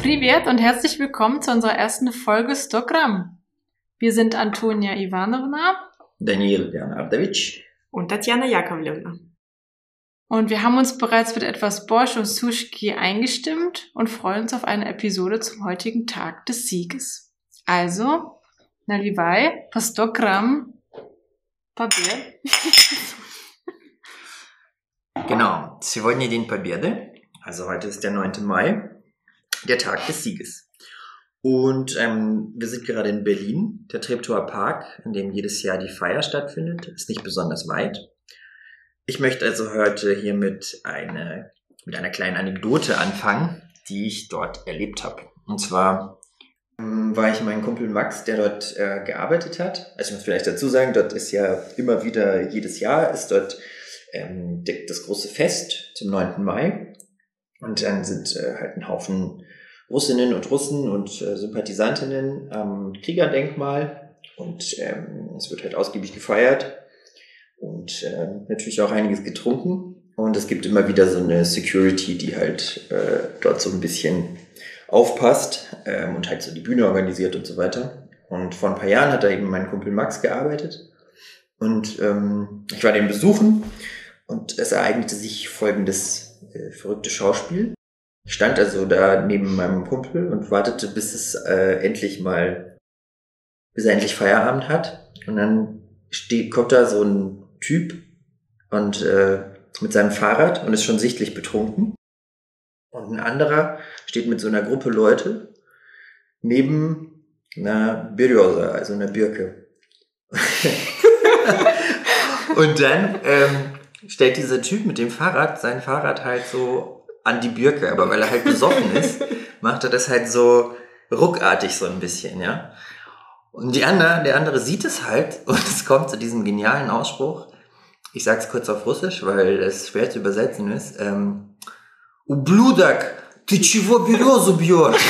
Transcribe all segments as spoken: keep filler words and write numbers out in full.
Privet und herzlich willkommen zu unserer ersten Folge sto Gramm. Wir sind Antonia Ivanovna, Daniil Leonardowitsch und Tatjana Jakovlevna. Und wir haben uns bereits mit etwas Borsch und Sushki eingestimmt und freuen uns auf eine Episode zum heutigen Tag des Sieges. Also, наливай по sto Gramm Побед. Genau, сегодня День Победы, also heute ist der neunte Mai, der Tag des Sieges. Und ähm, wir sind gerade in Berlin, der Treptower Park, in dem jedes Jahr die Feier stattfindet, ist nicht besonders weit. Ich möchte also heute hier mit, eine, mit einer kleinen Anekdote anfangen, die ich dort erlebt habe. Und zwar ähm, war ich mein Kumpel Max, der dort äh, gearbeitet hat. Also ich muss vielleicht dazu sagen, dort ist ja immer wieder, jedes Jahr ist dort ähm, das große Fest zum neunten Mai. Und dann sind äh, halt ein Haufen Russinnen und Russen und äh, Sympathisantinnen am Kriegerdenkmal. Und ähm, es wird halt ausgiebig gefeiert. Und äh, natürlich auch einiges getrunken. Und es gibt immer wieder so eine Security, die halt äh, dort so ein bisschen aufpasst ähm, und halt so die Bühne organisiert und so weiter. Und vor ein paar Jahren hat da eben mein Kumpel Max gearbeitet. Und ähm, ich war den besuchen und es ereignete sich folgendes äh, verrückte Schauspiel. Ich stand also da neben meinem Kumpel und wartete, bis es äh, endlich mal, bis er endlich Feierabend hat. Und dann steht, kommt da so ein Typ und äh, mit seinem Fahrrad und ist schon sichtlich betrunken. Und ein anderer steht mit so einer Gruppe Leute neben einer Berjosa, also einer Birke. Und dann ähm, stellt dieser Typ mit dem Fahrrad sein Fahrrad halt so an die Birke, aber weil er halt besoffen ist, macht er das halt so ruckartig so ein bisschen, ja. Und die andere, der andere sieht es halt und es kommt zu diesem genialen Ausspruch. Ich sag's kurz auf Russisch, weil es schwer zu übersetzen ist. Ähm, Ублюдок, ты чего березу бьешь?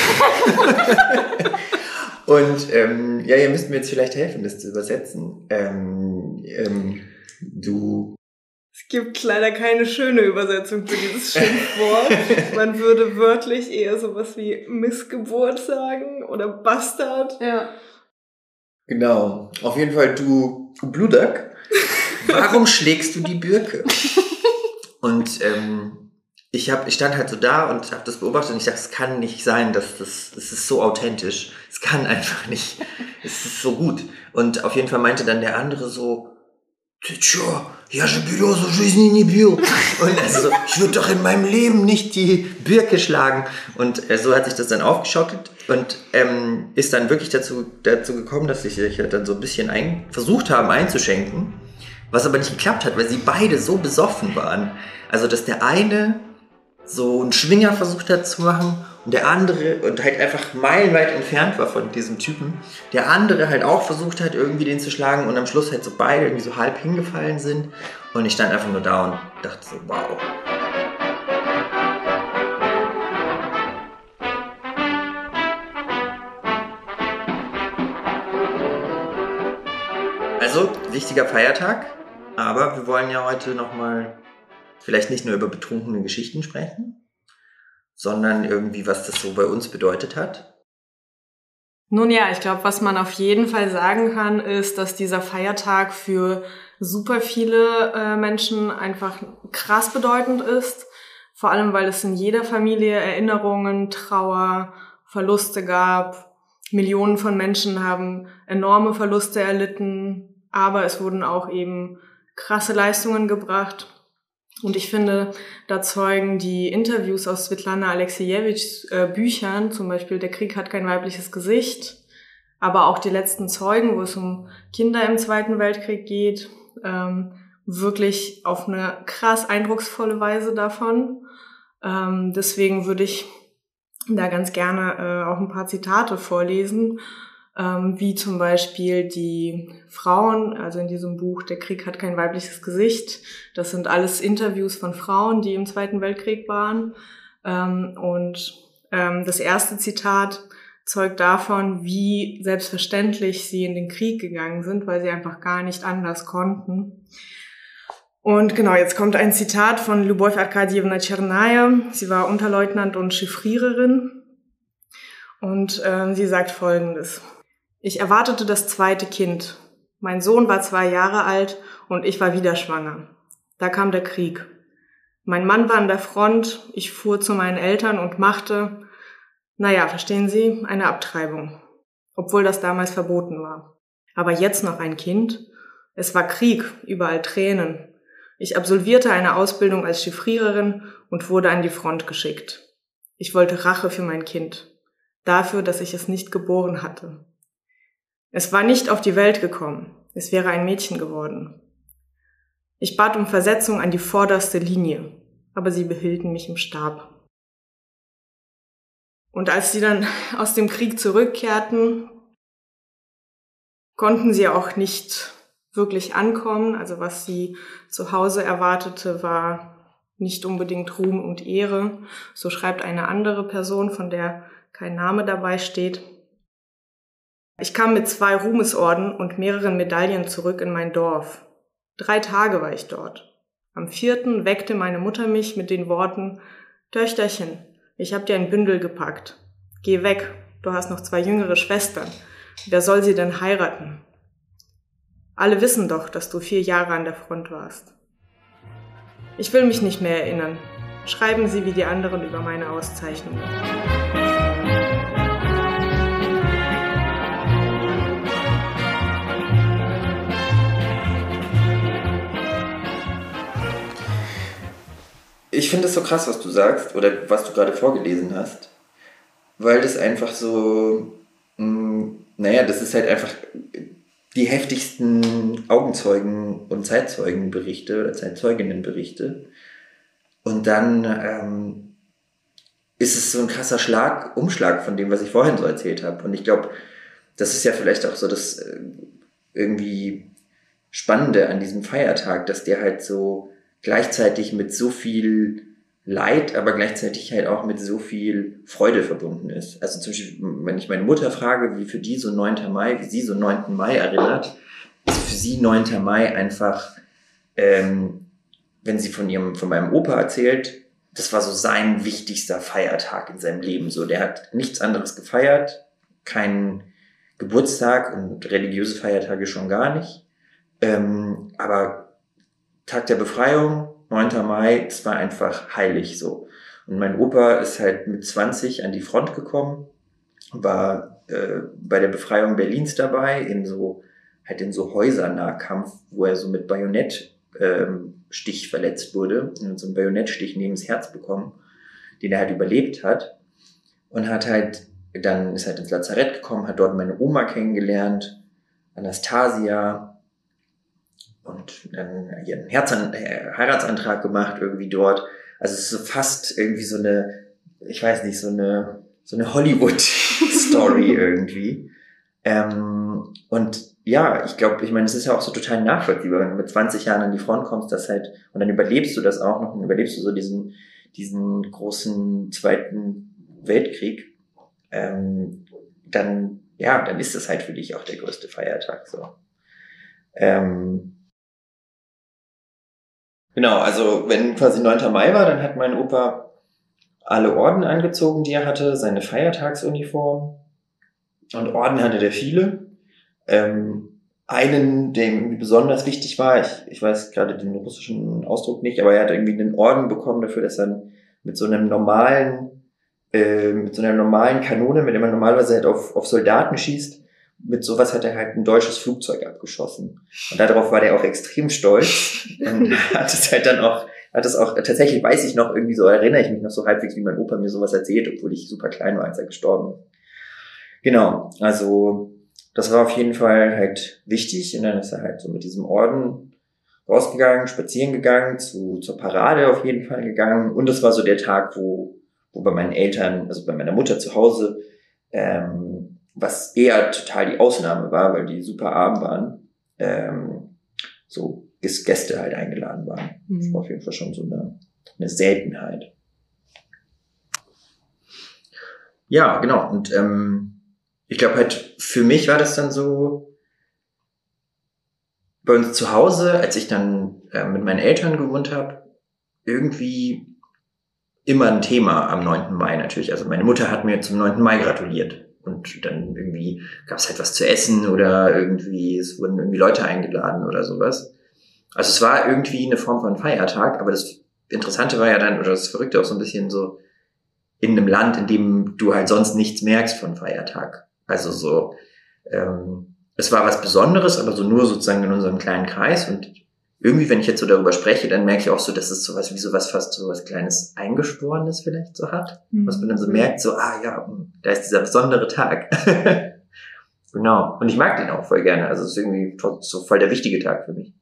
Und ähm, ja, ihr müsst mir jetzt vielleicht helfen, das zu übersetzen. Ähm, ähm, du... Es gibt leider keine schöne Übersetzung für dieses Schimpfwort. Man würde wörtlich eher sowas wie Missgeburt sagen oder Bastard. Ja. Genau. Auf jeden Fall, du Ублюдок, warum schlägst du die Birke? Und ähm, ich, hab, ich stand halt so da und habe das beobachtet und ich dachte, es kann nicht sein, dass das, das ist so authentisch. Es kann einfach nicht. Es ist so gut. Und auf jeden Fall meinte dann der andere so, Ты чё? Я же березу в жизни не бил. Und also so, ich würde doch in meinem Leben nicht die Birke schlagen. Und äh, so hat sich das dann aufgeschaukelt und ähm, ist dann wirklich dazu, dazu gekommen, dass sie sich dann so ein bisschen ein, versucht haben einzuschenken, was aber nicht geklappt hat, weil sie beide so besoffen waren. Also, dass der eine so einen Schwinger versucht hat zu machen und der andere, und halt einfach meilenweit entfernt war von diesem Typen, der andere halt auch versucht hat, irgendwie den zu schlagen und am Schluss halt so beide irgendwie so halb hingefallen sind und ich stand einfach nur da und dachte so, wow. Also, wichtiger Feiertag, aber wir wollen ja heute nochmal vielleicht nicht nur über betrunkene Geschichten sprechen, sondern irgendwie, was das so bei uns bedeutet hat. Nun ja, ich glaube, was man auf jeden Fall sagen kann, ist, dass dieser Feiertag für super viele äh, Menschen einfach krass bedeutend ist. Vor allem, weil es in jeder Familie Erinnerungen, Trauer, Verluste gab. Millionen von Menschen haben enorme Verluste erlitten, aber es wurden auch eben krasse Leistungen gebracht. Und ich finde, da zeugen die Interviews aus Svetlana Alexijewiczs äh, Büchern, zum Beispiel Der Krieg hat kein weibliches Gesicht, aber auch die letzten Zeugen, wo es um Kinder im Zweiten Weltkrieg geht, ähm, wirklich auf eine krass eindrucksvolle Weise davon. Ähm, deswegen würde ich da ganz gerne äh, auch ein paar Zitate vorlesen, ähm, wie zum Beispiel die Frauen, also in diesem Buch Der Krieg hat kein weibliches Gesicht. Das sind alles Interviews von Frauen, die im Zweiten Weltkrieg waren. Ähm, und ähm, das erste Zitat zeugt davon, wie selbstverständlich sie in den Krieg gegangen sind, weil sie einfach gar nicht anders konnten. Und genau, jetzt kommt ein Zitat von Любовь Arkadjewna Tschernaya. Sie war Unterleutnant und Chiffriererin. Und äh, sie sagt Folgendes. Ich erwartete das zweite Kind. Mein Sohn war zwei Jahre alt und ich war wieder schwanger. Da kam der Krieg. Mein Mann war an der Front, ich fuhr zu meinen Eltern und machte, naja, verstehen Sie, eine Abtreibung. Obwohl das damals verboten war. Aber jetzt noch ein Kind? Es war Krieg, überall Tränen. Ich absolvierte eine Ausbildung als Chiffriererin und wurde an die Front geschickt. Ich wollte Rache für mein Kind. Dafür, dass ich es nicht geboren hatte. Es war nicht auf die Welt gekommen. Es wäre ein Mädchen geworden. Ich bat um Versetzung an die vorderste Linie, aber sie behielten mich im Stab. Und als sie dann aus dem Krieg zurückkehrten, konnten sie auch nicht wirklich ankommen. Also was sie zu Hause erwartete, war nicht unbedingt Ruhm und Ehre. So schreibt eine andere Person, von der kein Name dabei steht. Ich kam mit zwei Ruhmesorden und mehreren Medaillen zurück in mein Dorf. Drei Tage war ich dort. Am vierten weckte meine Mutter mich mit den Worten, Töchterchen, ich hab dir ein Bündel gepackt. Geh weg, du hast noch zwei jüngere Schwestern. Wer soll sie denn heiraten? Alle wissen doch, dass du vier Jahre an der Front warst. Ich will mich nicht mehr erinnern. Schreiben Sie wie die anderen über meine Auszeichnungen. Ich finde es so krass, was du sagst oder was du gerade vorgelesen hast, weil das einfach so, mh, naja, das ist halt einfach die heftigsten Augenzeugen- und Zeitzeugenberichte oder Zeitzeuginnenberichte. Und dann ähm, ist es so ein krasser Schlag, Umschlag von dem, was ich vorhin so erzählt habe. Und ich glaube, das ist ja vielleicht auch so das äh, irgendwie Spannende an diesem Feiertag, dass der halt so gleichzeitig mit so viel Leid, aber gleichzeitig halt auch mit so viel Freude verbunden ist. Also zum Beispiel, wenn ich meine Mutter frage, wie für die so neunter Mai, wie sie so neunten Mai erinnert, ist für sie neunter Mai einfach, ähm, wenn sie von ihrem, von meinem Opa erzählt, das war so sein wichtigster Feiertag in seinem Leben. So, der hat nichts anderes gefeiert, keinen Geburtstag und religiöse Feiertage schon gar nicht. Ähm, aber Tag der Befreiung, neunter Mai, es war einfach heilig so. Und mein Opa ist halt mit zwanzig an die Front gekommen, war äh, bei der Befreiung Berlins dabei, in so, halt in so Häusernahkampf, wo er so mit Bajonettstich ähm, verletzt wurde, und so einen Bajonettstich neben das Herz bekommen, den er halt überlebt hat. Und hat halt, dann ist halt ins Lazarett gekommen, hat dort meine Oma kennengelernt, Anastasia, und dann hier einen Herzan- äh, Heiratsantrag gemacht irgendwie dort. Also es ist so fast irgendwie so eine, ich weiß nicht, so eine so eine Hollywood-Story irgendwie. Ähm, und ja, ich glaube, ich meine, es ist ja auch so total nachvollziehbar, wenn du mit zwanzig Jahren an die Front kommst, das halt, und dann überlebst du das auch noch, und überlebst du so diesen diesen großen Zweiten Weltkrieg, ähm, dann, ja, dann ist das halt für dich auch der größte Feiertag, so. Ähm, Genau, also wenn quasi neunter Mai war, dann hat mein Opa alle Orden angezogen, die er hatte, seine Feiertagsuniform. Und Orden hatte der viele. Ähm, einen, der ihm irgendwie besonders wichtig war, ich, ich weiß gerade den russischen Ausdruck nicht, aber er hat irgendwie einen Orden bekommen dafür, dass er mit so einem normalen, äh, mit so einer normalen Kanone, mit der man normalerweise halt auf, auf Soldaten schießt, mit sowas hat er halt ein deutsches Flugzeug abgeschossen. Und darauf war der auch extrem stolz. Und hat es halt dann auch, hat es auch, tatsächlich weiß ich noch irgendwie so, erinnere ich mich noch so halbwegs, wie mein Opa mir sowas erzählt, obwohl ich super klein war, als er gestorben ist. Genau, also das war auf jeden Fall halt wichtig. Und dann ist er halt so mit diesem Orden rausgegangen, spazieren gegangen, zu, zur Parade auf jeden Fall gegangen. Und das war so der Tag, wo, wo bei meinen Eltern, also bei meiner Mutter zu Hause, ähm, was eher total die Ausnahme war, weil die super arm waren, ähm, so Gäste halt eingeladen waren. Mhm. Das war auf jeden Fall schon so eine, eine Seltenheit. Ja, genau. Und ähm, ich glaube halt, für mich war das dann so, bei uns zu Hause, als ich dann äh, mit meinen Eltern gewohnt habe, irgendwie immer ein Thema am neunten Mai natürlich. Also meine Mutter hat mir zum neunten Mai gratuliert. Und dann irgendwie gab es halt was zu essen oder irgendwie, es wurden irgendwie Leute eingeladen oder sowas. Also es war irgendwie eine Form von Feiertag, aber das Interessante war ja dann, oder das Verrückte auch so ein bisschen so, in einem Land, in dem du halt sonst nichts merkst von Feiertag. Also so, ähm, es war was Besonderes, aber so nur sozusagen in unserem kleinen Kreis. Und irgendwie, wenn ich jetzt so darüber spreche, dann merke ich auch so, dass es sowas wie sowas fast so was Kleines Eingeschworenes vielleicht so hat. Mhm. Was man dann so merkt, so, ah ja, da ist dieser besondere Tag. Genau. Und ich mag den auch voll gerne. Also es ist irgendwie so voll der wichtige Tag für mich.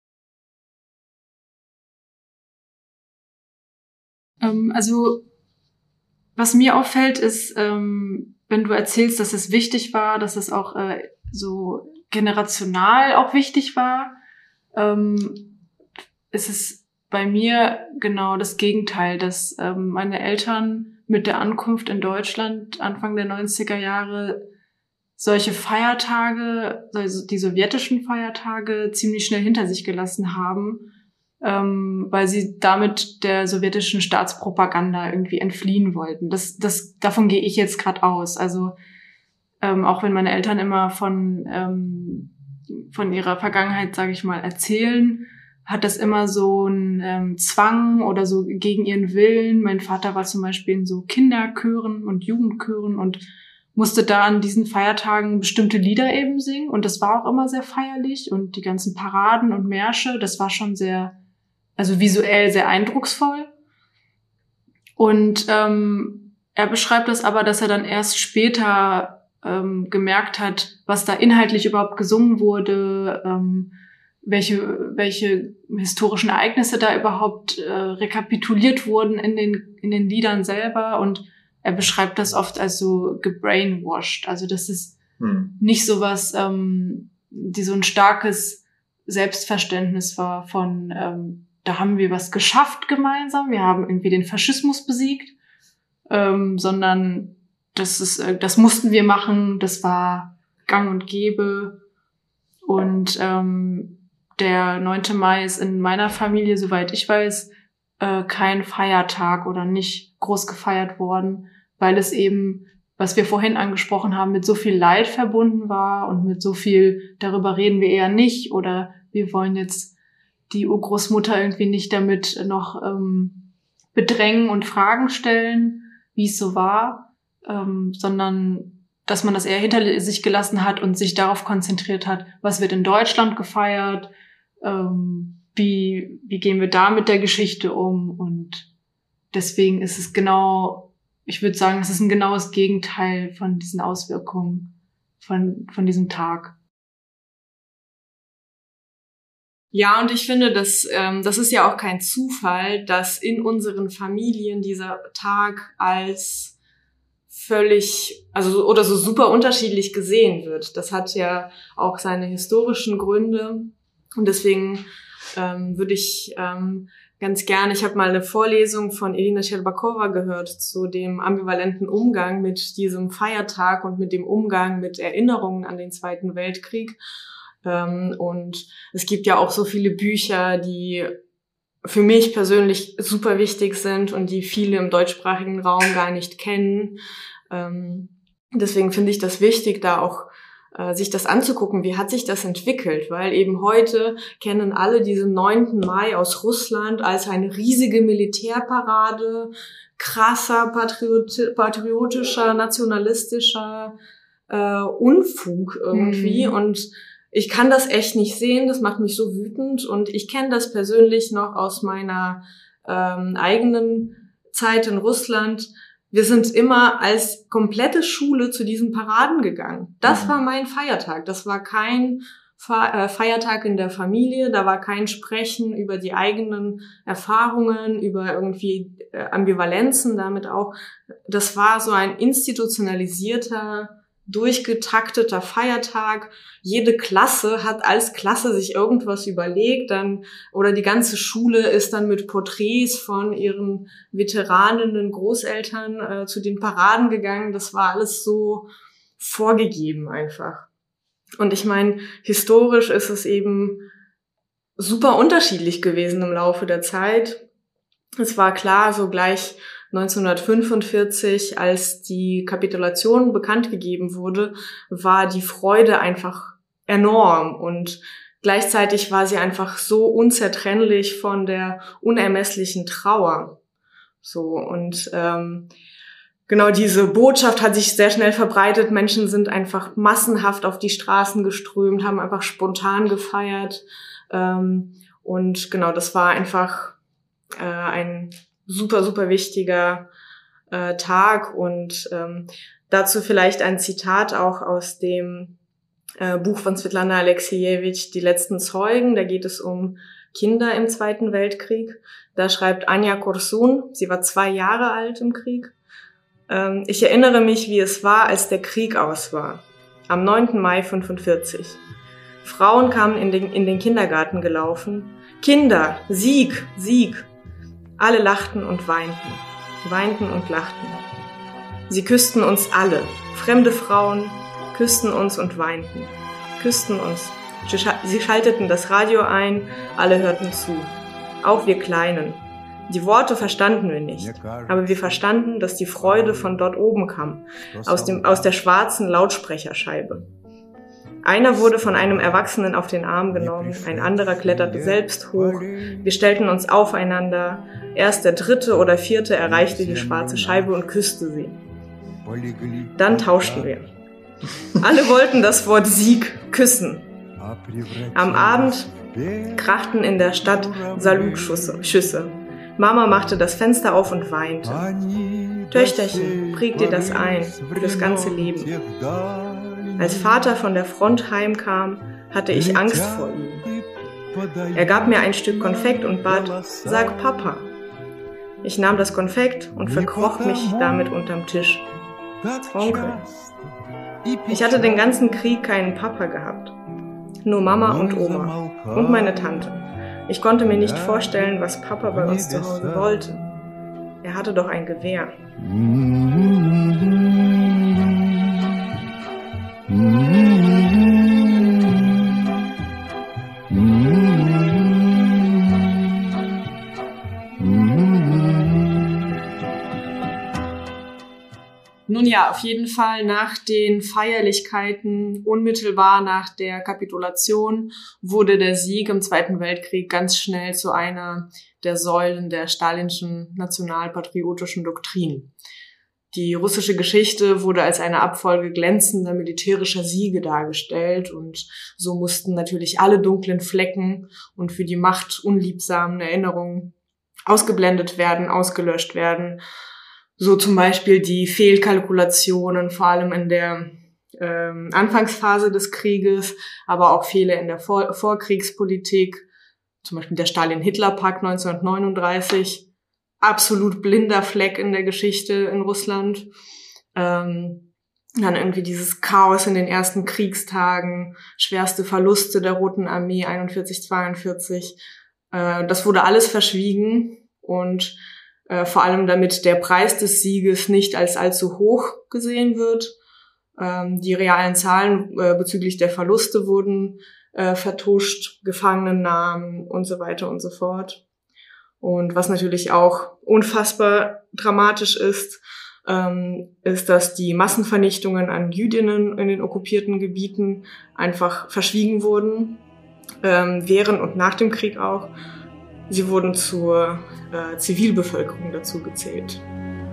Ähm, also, was mir auffällt, ist, ähm, wenn du erzählst, dass es wichtig war, dass es auch äh, so generational auch wichtig war, ähm, ist es bei mir genau das Gegenteil, dass ähm, meine Eltern mit der Ankunft in Deutschland Anfang der neunziger Jahre solche Feiertage, also die sowjetischen Feiertage, ziemlich schnell hinter sich gelassen haben, ähm, weil sie damit der sowjetischen Staatspropaganda irgendwie entfliehen wollten. Das, das, davon gehe ich jetzt gerade aus. Also ähm, auch wenn meine Eltern immer von ähm, von ihrer Vergangenheit, sage ich mal, erzählen, hat das immer so einen ähm, Zwang oder so gegen ihren Willen. Mein Vater war zum Beispiel in so Kinderchören und Jugendchören und musste da an diesen Feiertagen bestimmte Lieder eben singen. Und das war auch immer sehr feierlich. Und die ganzen Paraden und Märsche, das war schon sehr, also visuell sehr eindrucksvoll. Und ähm, er beschreibt das aber, dass er dann erst später ähm, gemerkt hat, was da inhaltlich überhaupt gesungen wurde, ähm, welche welche historischen Ereignisse da überhaupt äh, rekapituliert wurden in den in den Liedern selber. Und er beschreibt das oft als so gebrainwashed, also das ist hm. nicht sowas, ähm, die so ein starkes Selbstverständnis war von, ähm, da haben wir was geschafft gemeinsam, wir haben irgendwie den Faschismus besiegt, ähm, sondern das ist, äh, das mussten wir machen, das war gang und gäbe. Und ähm, der neunte Mai ist in meiner Familie, soweit ich weiß, äh, kein Feiertag oder nicht groß gefeiert worden, weil es eben, was wir vorhin angesprochen haben, mit so viel Leid verbunden war und mit so viel, darüber reden wir eher nicht oder wir wollen jetzt die Urgroßmutter irgendwie nicht damit noch ähm, bedrängen und Fragen stellen, wie es so war, ähm, sondern dass man das eher hinter sich gelassen hat und sich darauf konzentriert hat, was wird in Deutschland gefeiert, ähm, wie, wie gehen wir da mit der Geschichte um. Und deswegen ist es genau, ich würde sagen, es ist ein genaues Gegenteil von diesen Auswirkungen von, von diesem Tag. Ja, und ich finde, dass, ähm, das ist ja auch kein Zufall, dass in unseren Familien dieser Tag als völlig, also oder so super unterschiedlich gesehen wird. Das hat ja auch seine historischen Gründe und deswegen ähm, würde ich ähm, ganz gerne, ich habe mal eine Vorlesung von Elina Sherbakova gehört zu dem ambivalenten Umgang mit diesem Feiertag und mit dem Umgang mit Erinnerungen an den Zweiten Weltkrieg. Ähm, und es gibt ja auch so viele Bücher, die für mich persönlich super wichtig sind und die viele im deutschsprachigen Raum gar nicht kennen. Ähm, deswegen finde ich das wichtig, da auch äh, sich das anzugucken, wie hat sich das entwickelt, weil eben heute kennen alle diesen neunten Mai aus Russland als eine riesige Militärparade, krasser patrioti- patriotischer, nationalistischer äh, Unfug irgendwie mhm. und ich kann das echt nicht sehen, das macht mich so wütend und ich kenne das persönlich noch aus meiner ähm, eigenen Zeit in Russland. Wir sind immer als komplette Schule zu diesen Paraden gegangen. Das mhm. war mein Feiertag. Das war kein Feiertag in der Familie, da war kein Sprechen über die eigenen Erfahrungen, über irgendwie Ambivalenzen damit auch. Das war so ein institutionalisierter, durchgetakteter Feiertag. Jede Klasse hat als Klasse sich irgendwas überlegt, dann oder die ganze Schule ist dann mit Porträts von ihren veteranenden Großeltern äh, zu den Paraden gegangen. Das war alles so vorgegeben einfach. Und ich meine, historisch ist es eben super unterschiedlich gewesen im Laufe der Zeit. es war klar, so gleich neunzehnhundertfünfundvierzig, als die Kapitulation bekannt gegeben wurde, war die Freude einfach enorm und gleichzeitig war sie einfach so unzertrennlich von der unermesslichen Trauer. So und ähm, genau diese Botschaft hat sich sehr schnell verbreitet. Menschen sind einfach massenhaft auf die Straßen geströmt, haben einfach spontan gefeiert ähm, und genau, das war einfach äh, ein super, super wichtiger äh, Tag und ähm, dazu vielleicht ein Zitat auch aus dem äh, Buch von Svetlana Alexiejewitsch, Die letzten Zeugen. Da geht es um Kinder im Zweiten Weltkrieg. Da schreibt Anja Korsun, sie war zwei Jahre alt im Krieg. Ähm, ich erinnere mich, wie es war, als der Krieg aus war. Am neunten Mai fünfundvierzig. Frauen kamen in den, in den Kindergarten gelaufen. Kinder, Sieg, Sieg. Alle lachten und weinten, weinten und lachten. Sie küssten uns alle, fremde Frauen, küssten uns und weinten, küssten uns. Sie schalteten das Radio ein, alle hörten zu, auch wir Kleinen. Die Worte verstanden wir nicht, aber wir verstanden, dass die Freude von dort oben kam, aus dem, aus der schwarzen Lautsprecherscheibe. Einer wurde von einem Erwachsenen auf den Arm genommen, ein anderer kletterte selbst hoch. Wir stellten uns aufeinander. Erst der dritte oder vierte erreichte die schwarze Scheibe und küsste sie. Dann tauschten wir. Alle wollten das Wort Sieg küssen. Am Abend krachten in der Stadt Salutschüsse. Mama machte das Fenster auf und weinte. Töchterchen, präg dir das ein, für das ganze Leben. Als Vater von der Front heimkam, hatte ich Angst vor ihm. Er gab mir ein Stück Konfekt und bat, sag Papa. Ich nahm das Konfekt und verkroch mich damit unterm Tisch. Onkel. Ich hatte den ganzen Krieg keinen Papa gehabt. Nur Mama und Oma und meine Tante. Ich konnte mir nicht vorstellen, was Papa bei uns zu Hause wollte. Er hatte doch ein Gewehr. Nun ja, auf jeden Fall nach den Feierlichkeiten, unmittelbar nach der Kapitulation, wurde der Sieg im Zweiten Weltkrieg ganz schnell zu einer der Säulen der stalinschen nationalpatriotischen Doktrin. Die russische Geschichte wurde als eine Abfolge glänzender militärischer Siege dargestellt und so mussten natürlich alle dunklen Flecken und für die Macht unliebsamen Erinnerungen ausgeblendet werden, ausgelöscht werden. So zum Beispiel die Fehlkalkulationen, vor allem in der ähm, Anfangsphase des Krieges, aber auch Fehler in der Vor- Vorkriegspolitik, zum Beispiel der Stalin-Hitler-Pakt neunzehnhundertneununddreißig, absolut blinder Fleck in der Geschichte in Russland. Ähm, dann irgendwie dieses Chaos in den ersten Kriegstagen, schwerste Verluste der Roten Armee einundvierzig, zweiundvierzig. Äh, das wurde alles verschwiegen und Äh, vor allem damit der Preis des Sieges nicht als allzu hoch gesehen wird. Ähm, die realen Zahlen äh, bezüglich der Verluste wurden äh, vertuscht, Gefangenennahmen und so weiter und so fort. Und was natürlich auch unfassbar dramatisch ist, ähm, ist, dass die Massenvernichtungen an Jüdinnen in den okkupierten Gebieten einfach verschwiegen wurden, ähm, während und nach dem Krieg auch. Sie wurden zur äh, Zivilbevölkerung dazu gezählt.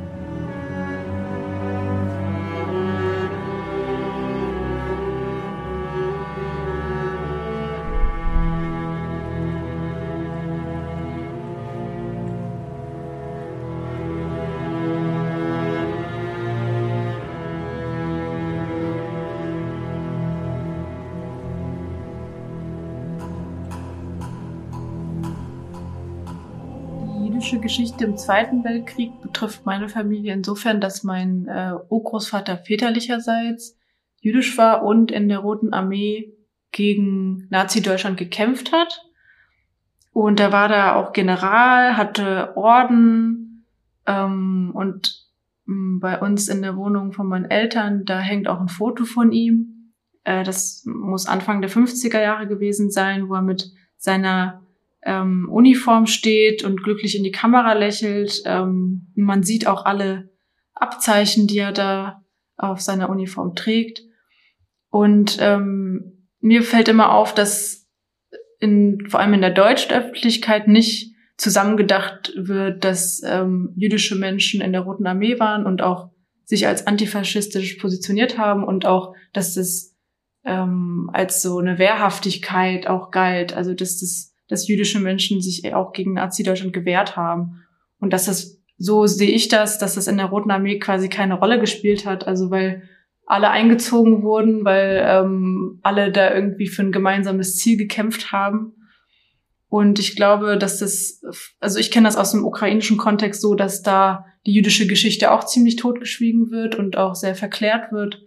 Die Geschichte im Zweiten Weltkrieg betrifft meine Familie insofern, dass mein äh, Urgroßvater väterlicherseits jüdisch war und in der Roten Armee gegen Nazi-Deutschland gekämpft hat. Und er war da auch General, hatte Orden ähm, und mh, bei uns in der Wohnung von meinen Eltern, da hängt auch ein Foto von ihm. Äh, das muss Anfang der fünfziger Jahre gewesen sein, wo er mit seiner ähm, Uniform steht und glücklich in die Kamera lächelt. Ähm, man sieht auch alle Abzeichen, die er da auf seiner Uniform trägt. Und ähm, mir fällt immer auf, dass in, vor allem in der deutschen Öffentlichkeit nicht zusammengedacht wird, dass ähm, jüdische Menschen in der Roten Armee waren und auch sich als antifaschistisch positioniert haben und auch, dass das ähm, als so eine Wehrhaftigkeit auch galt, also dass das, dass jüdische Menschen sich auch gegen Nazi-Deutschland gewehrt haben und dass das, so sehe ich das, dass das in der Roten Armee quasi keine Rolle gespielt hat, also weil alle eingezogen wurden, weil ähm, alle da irgendwie für ein gemeinsames Ziel gekämpft haben. Und ich glaube, dass das, also ich kenne das aus dem ukrainischen Kontext so, dass da die jüdische Geschichte auch ziemlich totgeschwiegen wird und auch sehr verklärt wird.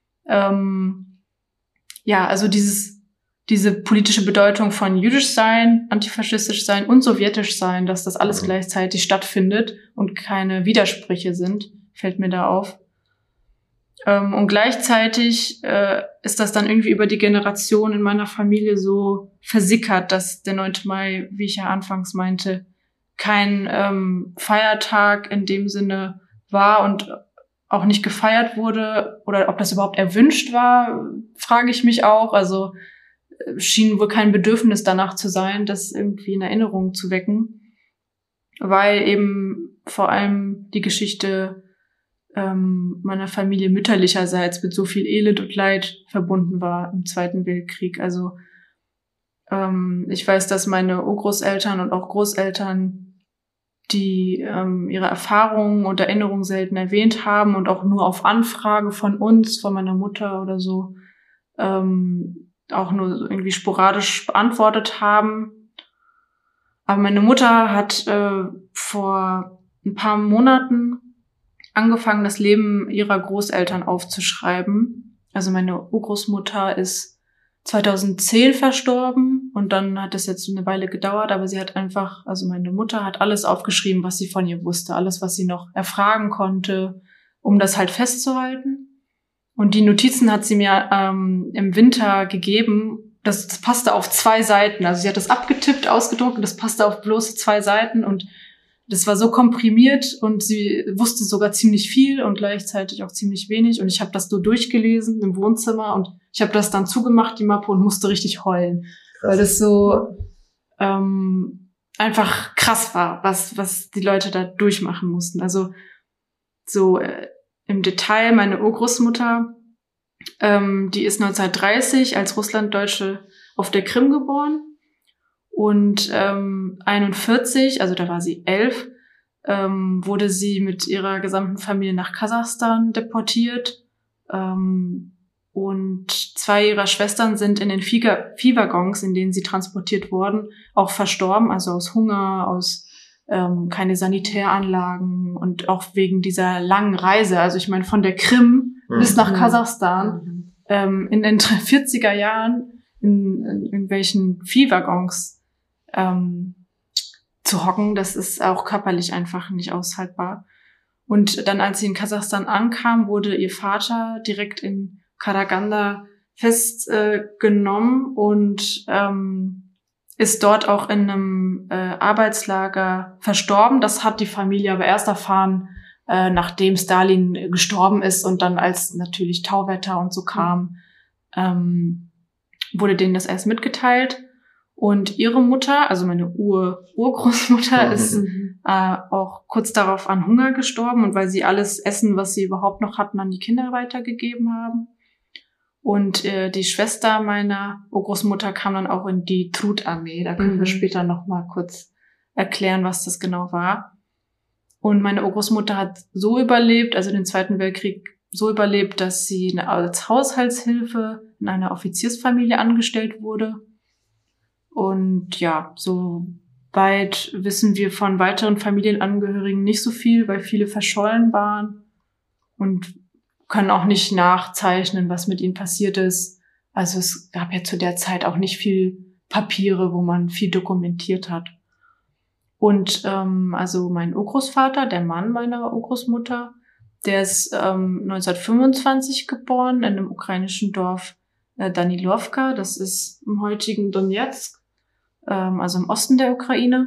Ähm, ja, also dieses, diese politische Bedeutung von jüdisch sein, antifaschistisch sein und sowjetisch sein, dass das alles gleichzeitig stattfindet und keine Widersprüche sind, fällt mir da auf. Ähm, und gleichzeitig äh, ist das dann irgendwie über die Generation in meiner Familie so versickert, dass der neunte Mai, wie ich ja anfangs meinte, kein ähm, Feiertag in dem Sinne war und auch nicht gefeiert wurde. Oder ob das überhaupt erwünscht war, frage ich mich auch. Also äh, schien wohl kein Bedürfnis danach zu sein, das irgendwie in Erinnerung zu wecken. Weil eben vor allem die Geschichte ähm, meiner Familie mütterlicherseits mit so viel Elend und Leid verbunden war im Zweiten Weltkrieg. Also ähm, ich weiß, dass meine Urgroßeltern und auch Großeltern, die ähm, ihre Erfahrungen und Erinnerungen selten erwähnt haben und auch nur auf Anfrage von uns, von meiner Mutter oder so, ähm, auch nur irgendwie sporadisch beantwortet haben. Aber meine Mutter hat äh, vor ein paar Monaten angefangen, das Leben ihrer Großeltern aufzuschreiben. Also meine Urgroßmutter ist zweitausendzehn verstorben und dann hat es jetzt eine Weile gedauert, aber sie hat einfach, also meine Mutter hat alles aufgeschrieben, was sie von ihr wusste, alles, was sie noch erfragen konnte, um das halt festzuhalten. Und die Notizen hat sie mir ähm, im Winter gegeben. Das, das passte auf zwei Seiten. Also sie hat das abgetippt, ausgedruckt und das passte auf bloße zwei Seiten und das war so komprimiert und sie wusste sogar ziemlich viel und gleichzeitig auch ziemlich wenig. Und ich habe das so durchgelesen im Wohnzimmer und ich habe das dann zugemacht, die Mappe, und musste richtig heulen. Krass. Weil das so ähm, einfach krass war, was was die Leute da durchmachen mussten. Also so äh, im Detail, meine Urgroßmutter, ähm, die ist neunzehnhundertdreißig als Russlanddeutsche auf der Krim geboren. Und ähm, einundvierzig, also da war sie elf, ähm, wurde sie mit ihrer gesamten Familie nach Kasachstan deportiert. Ähm, und zwei ihrer Schwestern sind in den Viehga- Viehwaggons, in denen sie transportiert wurden, auch verstorben. Also aus Hunger, aus ähm, keine Sanitäranlagen und auch wegen dieser langen Reise. Also ich meine, von der Krim mhm. bis nach Kasachstan mhm. ähm, in den vierziger Jahren in, in irgendwelchen Viehwaggons Ähm, zu hocken, das ist auch körperlich einfach nicht aushaltbar. Und dann, als sie in Kasachstan ankam, wurde ihr Vater direkt in Karaganda festgenommen äh, und ähm, ist dort auch in einem äh, Arbeitslager verstorben. Das hat die Familie aber erst erfahren, äh, nachdem Stalin gestorben ist und dann als natürlich Tauwetter und so kam, ähm, wurde denen das erst mitgeteilt. Und ihre Mutter, also meine Ur- Urgroßmutter, mhm. ist äh, auch kurz darauf an Hunger gestorben und weil sie alles Essen, was sie überhaupt noch hatten, an die Kinder weitergegeben haben. Und äh, die Schwester meiner Urgroßmutter kam dann auch in die Trutarmee. Da können mhm. wir später noch mal kurz erklären, was das genau war. Und meine Urgroßmutter hat so überlebt, also den Zweiten Weltkrieg so überlebt, dass sie als Haushaltshilfe in einer Offiziersfamilie angestellt wurde. Und ja, so weit wissen wir von weiteren Familienangehörigen nicht so viel, weil viele verschollen waren und können auch nicht nachzeichnen, was mit ihnen passiert ist. Also es gab ja zu der Zeit auch nicht viel Papiere, wo man viel dokumentiert hat. Und ähm, also mein Urgroßvater, der Mann meiner Urgroßmutter, der ist ähm, neunzehnhundertfünfundzwanzig geboren in einem ukrainischen Dorf äh, Danilowka, das ist im heutigen Donezk. ähm, also im Osten der Ukraine.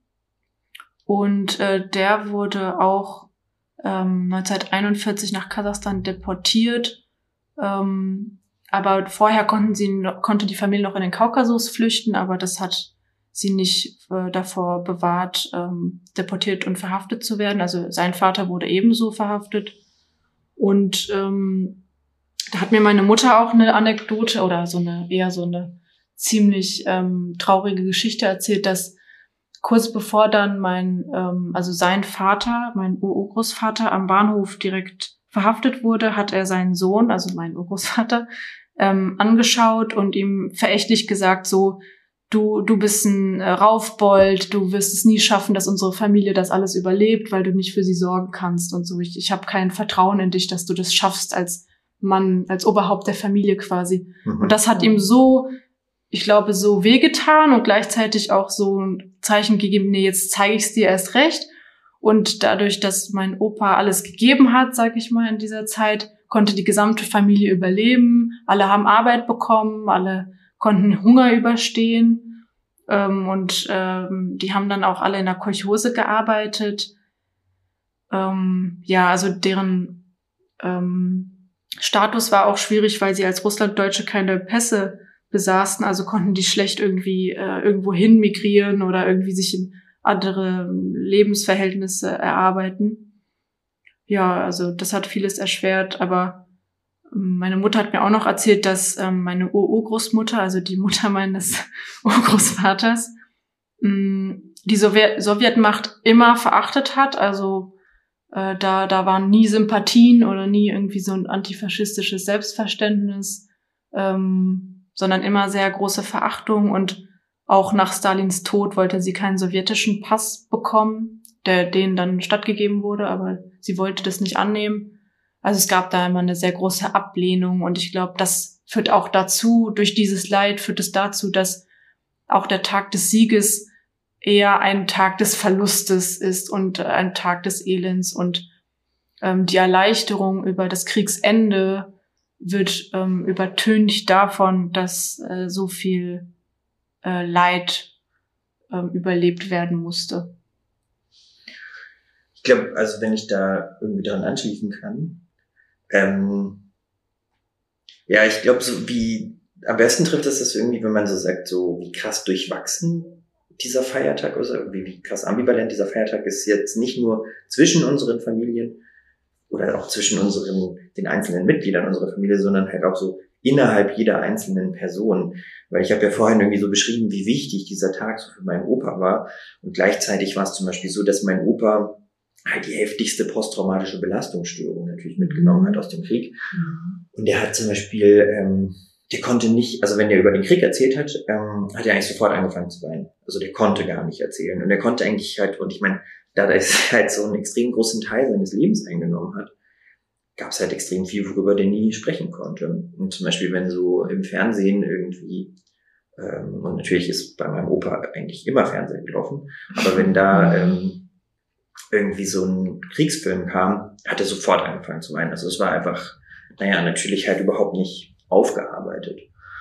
Und äh, der wurde auch ähm, neunzehnhunderteinundvierzig nach Kasachstan deportiert. Ähm, aber vorher konnten sie, konnte die Familie noch in den Kaukasus flüchten, aber das hat sie nicht äh, davor bewahrt, ähm, deportiert und verhaftet zu werden. Also sein Vater wurde ebenso verhaftet. Und ähm, da hat mir meine Mutter auch eine Anekdote oder so eine eher so eine ziemlich ähm, traurige Geschichte erzählt, dass kurz bevor dann mein, ähm, also sein Vater, mein Urgroßvater am Bahnhof direkt verhaftet wurde, hat er seinen Sohn, also meinen Urgroßvater, ähm, angeschaut und ihm verächtlich gesagt, so, du du bist ein äh, Raufbold, du wirst es nie schaffen, dass unsere Familie das alles überlebt, weil du nicht für sie sorgen kannst und so. Ich, ich habe kein Vertrauen in dich, dass du das schaffst als Mann, als Oberhaupt der Familie quasi. Mhm. Und das hat ihm so, ich glaube, so wehgetan und gleichzeitig auch so ein Zeichen gegeben, nee, jetzt zeige ich es dir erst recht. Und dadurch, dass mein Opa alles gegeben hat, sag ich mal, in dieser Zeit, konnte die gesamte Familie überleben. Alle haben Arbeit bekommen, alle konnten Hunger überstehen. Ähm, und ähm, die haben dann auch alle in der Kolchose gearbeitet. Ähm, ja, also deren ähm, Status war auch schwierig, weil sie als Russlanddeutsche keine Pässe besaßen, also konnten die schlecht irgendwie äh, irgendwo hin migrieren oder irgendwie sich in andere Lebensverhältnisse erarbeiten. Ja, also das hat vieles erschwert, aber ähm, meine Mutter hat mir auch noch erzählt, dass ähm, meine Urgroßmutter, also die Mutter meines Urgroßvaters, mh, die Sowjet- Sowjetmacht immer verachtet hat, also äh, da da waren nie Sympathien oder nie irgendwie so ein antifaschistisches Selbstverständnis, ähm, sondern immer sehr große Verachtung, und auch nach Stalins Tod wollte sie keinen sowjetischen Pass bekommen, der denen dann stattgegeben wurde, aber sie wollte das nicht annehmen. Also es gab da immer eine sehr große Ablehnung, und ich glaube, das führt auch dazu, durch dieses Leid führt es dazu, dass auch der Tag des Sieges eher ein Tag des Verlustes ist und ein Tag des Elends, und ähm, die Erleichterung über das Kriegsende wird ähm, übertönt davon, dass äh, so viel äh, Leid ähm, überlebt werden musste. Ich glaube, also wenn ich da irgendwie dran anschließen kann, ähm, ja, ich glaube, so wie am besten trifft es das irgendwie, wenn man so sagt, so wie krass durchwachsen dieser Feiertag, also wie, wie krass ambivalent dieser Feiertag ist, jetzt nicht nur zwischen unseren Familien oder auch zwischen unseren, den einzelnen Mitgliedern unserer Familie, sondern halt auch so innerhalb jeder einzelnen Person. Weil ich habe ja vorhin irgendwie so beschrieben, wie wichtig dieser Tag so für meinen Opa war. Und gleichzeitig war es zum Beispiel so, dass mein Opa halt die heftigste posttraumatische Belastungsstörung natürlich mitgenommen hat aus dem Krieg. Mhm. Und der hat zum Beispiel, ähm, der konnte nicht, also wenn der über den Krieg erzählt hat, ähm, hat er eigentlich sofort angefangen zu weinen. Also der konnte gar nicht erzählen. Und er konnte eigentlich halt, und ich meine, da er halt so einen extrem großen Teil seines Lebens eingenommen hat, gab es halt extrem viel, worüber der nie sprechen konnte. Und zum Beispiel, wenn so im Fernsehen irgendwie, ähm, und natürlich ist bei meinem Opa eigentlich immer Fernsehen gelaufen, aber wenn da ähm, irgendwie so ein Kriegsfilm kam, hat er sofort angefangen zu weinen. Also es war einfach, naja, natürlich halt überhaupt nicht aufgearbeitet.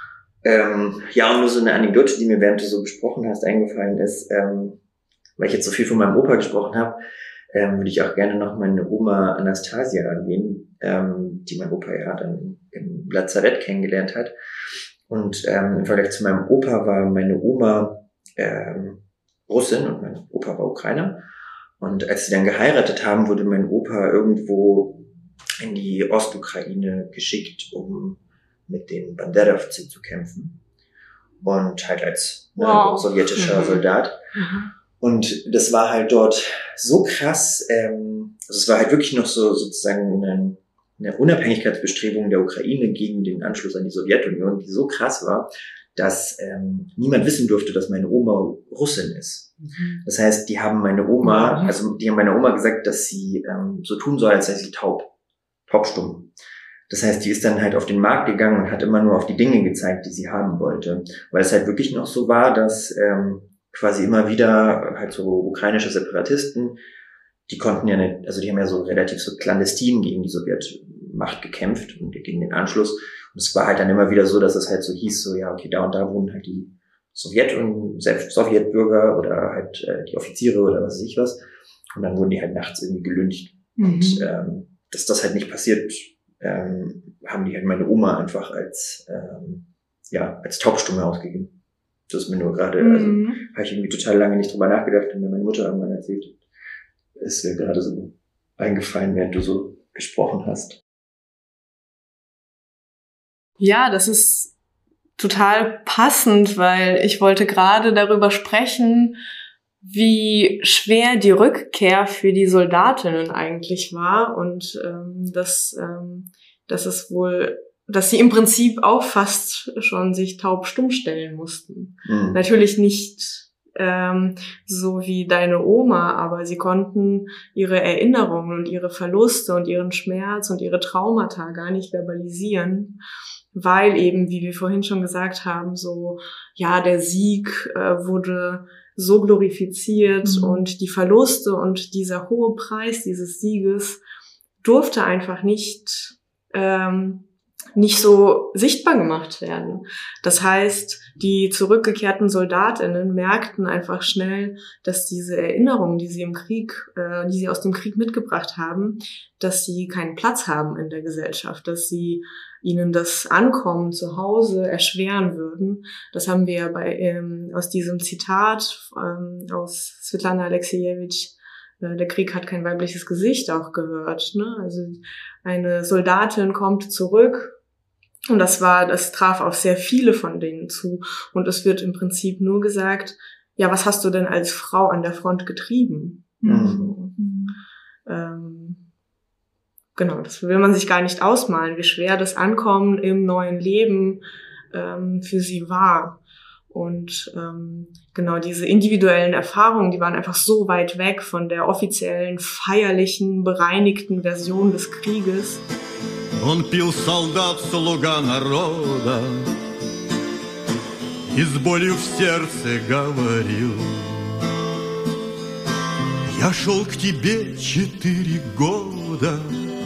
Ähm, ja, und nur so eine Anekdote, die mir, während du so gesprochen hast, eingefallen ist, ähm, weil ich jetzt so viel von meinem Opa gesprochen habe, ähm, würde ich auch gerne noch meine Oma Anastasia erwähnen, ähm, die mein Opa ja dann im Lazarett kennengelernt hat. Und ähm, im Vergleich zu meinem Opa war meine Oma ähm, Russin und mein Opa war Ukrainer. Und als sie dann geheiratet haben, wurde mein Opa irgendwo in die Ostukraine geschickt, um mit den Banderovцы zu kämpfen. Und halt als wow. äh, sowjetischer mhm. Soldat. Mhm. Und das war halt dort so krass, ähm, also es war halt wirklich noch so sozusagen eine, eine Unabhängigkeitsbestrebung der Ukraine gegen den Anschluss an die Sowjetunion, die so krass war, dass ähm, niemand wissen durfte, dass meine Oma Russin ist. Mhm. Das heißt, die haben meine Oma, mhm. also die haben meiner Oma gesagt, dass sie ähm, so tun soll, als sei sie taub, taubstumm. Das heißt, die ist dann halt auf den Markt gegangen und hat immer nur auf die Dinge gezeigt, die sie haben wollte. Weil es halt wirklich noch so war, dass ähm, quasi immer wieder halt so ukrainische Separatisten, die konnten ja nicht, also die haben ja so relativ so clandestin gegen die Sowjetmacht gekämpft und gegen den Anschluss. Und es war halt dann immer wieder so, dass es halt so hieß, so ja, okay, da und da wohnen halt die Sowjet- und selbst Sowjetbürger oder halt äh, die Offiziere oder was weiß ich was. Und dann wurden die halt nachts irgendwie gelyncht. Mhm. Und ähm, dass das halt nicht passiert, ähm, haben die halt meine Oma einfach als ähm, ja als Taubstumme ausgegeben. Das ist mir nur gerade, mhm. also habe ich irgendwie total lange nicht drüber nachgedacht und mir meine Mutter irgendwann erzählt. Ist mir gerade so eingefallen, während du so gesprochen hast. Ja, das ist total passend, weil ich wollte gerade darüber sprechen, wie schwer die Rückkehr für die Soldatinnen eigentlich war und ähm, dass, ähm, dass es wohl, dass sie im Prinzip auch fast schon sich taub-stumm stellen mussten. Mhm. Natürlich nicht ähm, so wie deine Oma, aber sie konnten ihre Erinnerungen und ihre Verluste und ihren Schmerz und ihre Traumata gar nicht verbalisieren, weil eben, wie wir vorhin schon gesagt haben, so, ja, der Sieg äh, wurde so glorifiziert mhm. und die Verluste und dieser hohe Preis dieses Sieges durfte einfach nicht ähm, nicht so sichtbar gemacht werden. Das heißt, die zurückgekehrten Soldatinnen merkten einfach schnell, dass diese Erinnerungen, die sie im Krieg, äh, die sie aus dem Krieg mitgebracht haben, dass sie keinen Platz haben in der Gesellschaft, dass sie ihnen das Ankommen zu Hause erschweren würden. Das haben wir ja bei ähm, aus diesem Zitat ähm, aus Svetlana Alexievich, äh, der Krieg hat kein weibliches Gesicht, auch gehört. Ne? Also eine Soldatin kommt zurück. Und das war, das traf auch sehr viele von denen zu. Und es wird im Prinzip nur gesagt, ja, was hast du denn als Frau an der Front getrieben? Mhm. So. Ähm, genau, das will man sich gar nicht ausmalen, wie schwer das Ankommen im neuen Leben ähm, für sie war. Und ähm, genau diese individuellen Erfahrungen, die waren einfach so weit weg von der offiziellen, feierlichen, bereinigten Version des Krieges. Он пил солдат, слуга народа, и с болью в сердце говорил: я шел к тебе четыре года,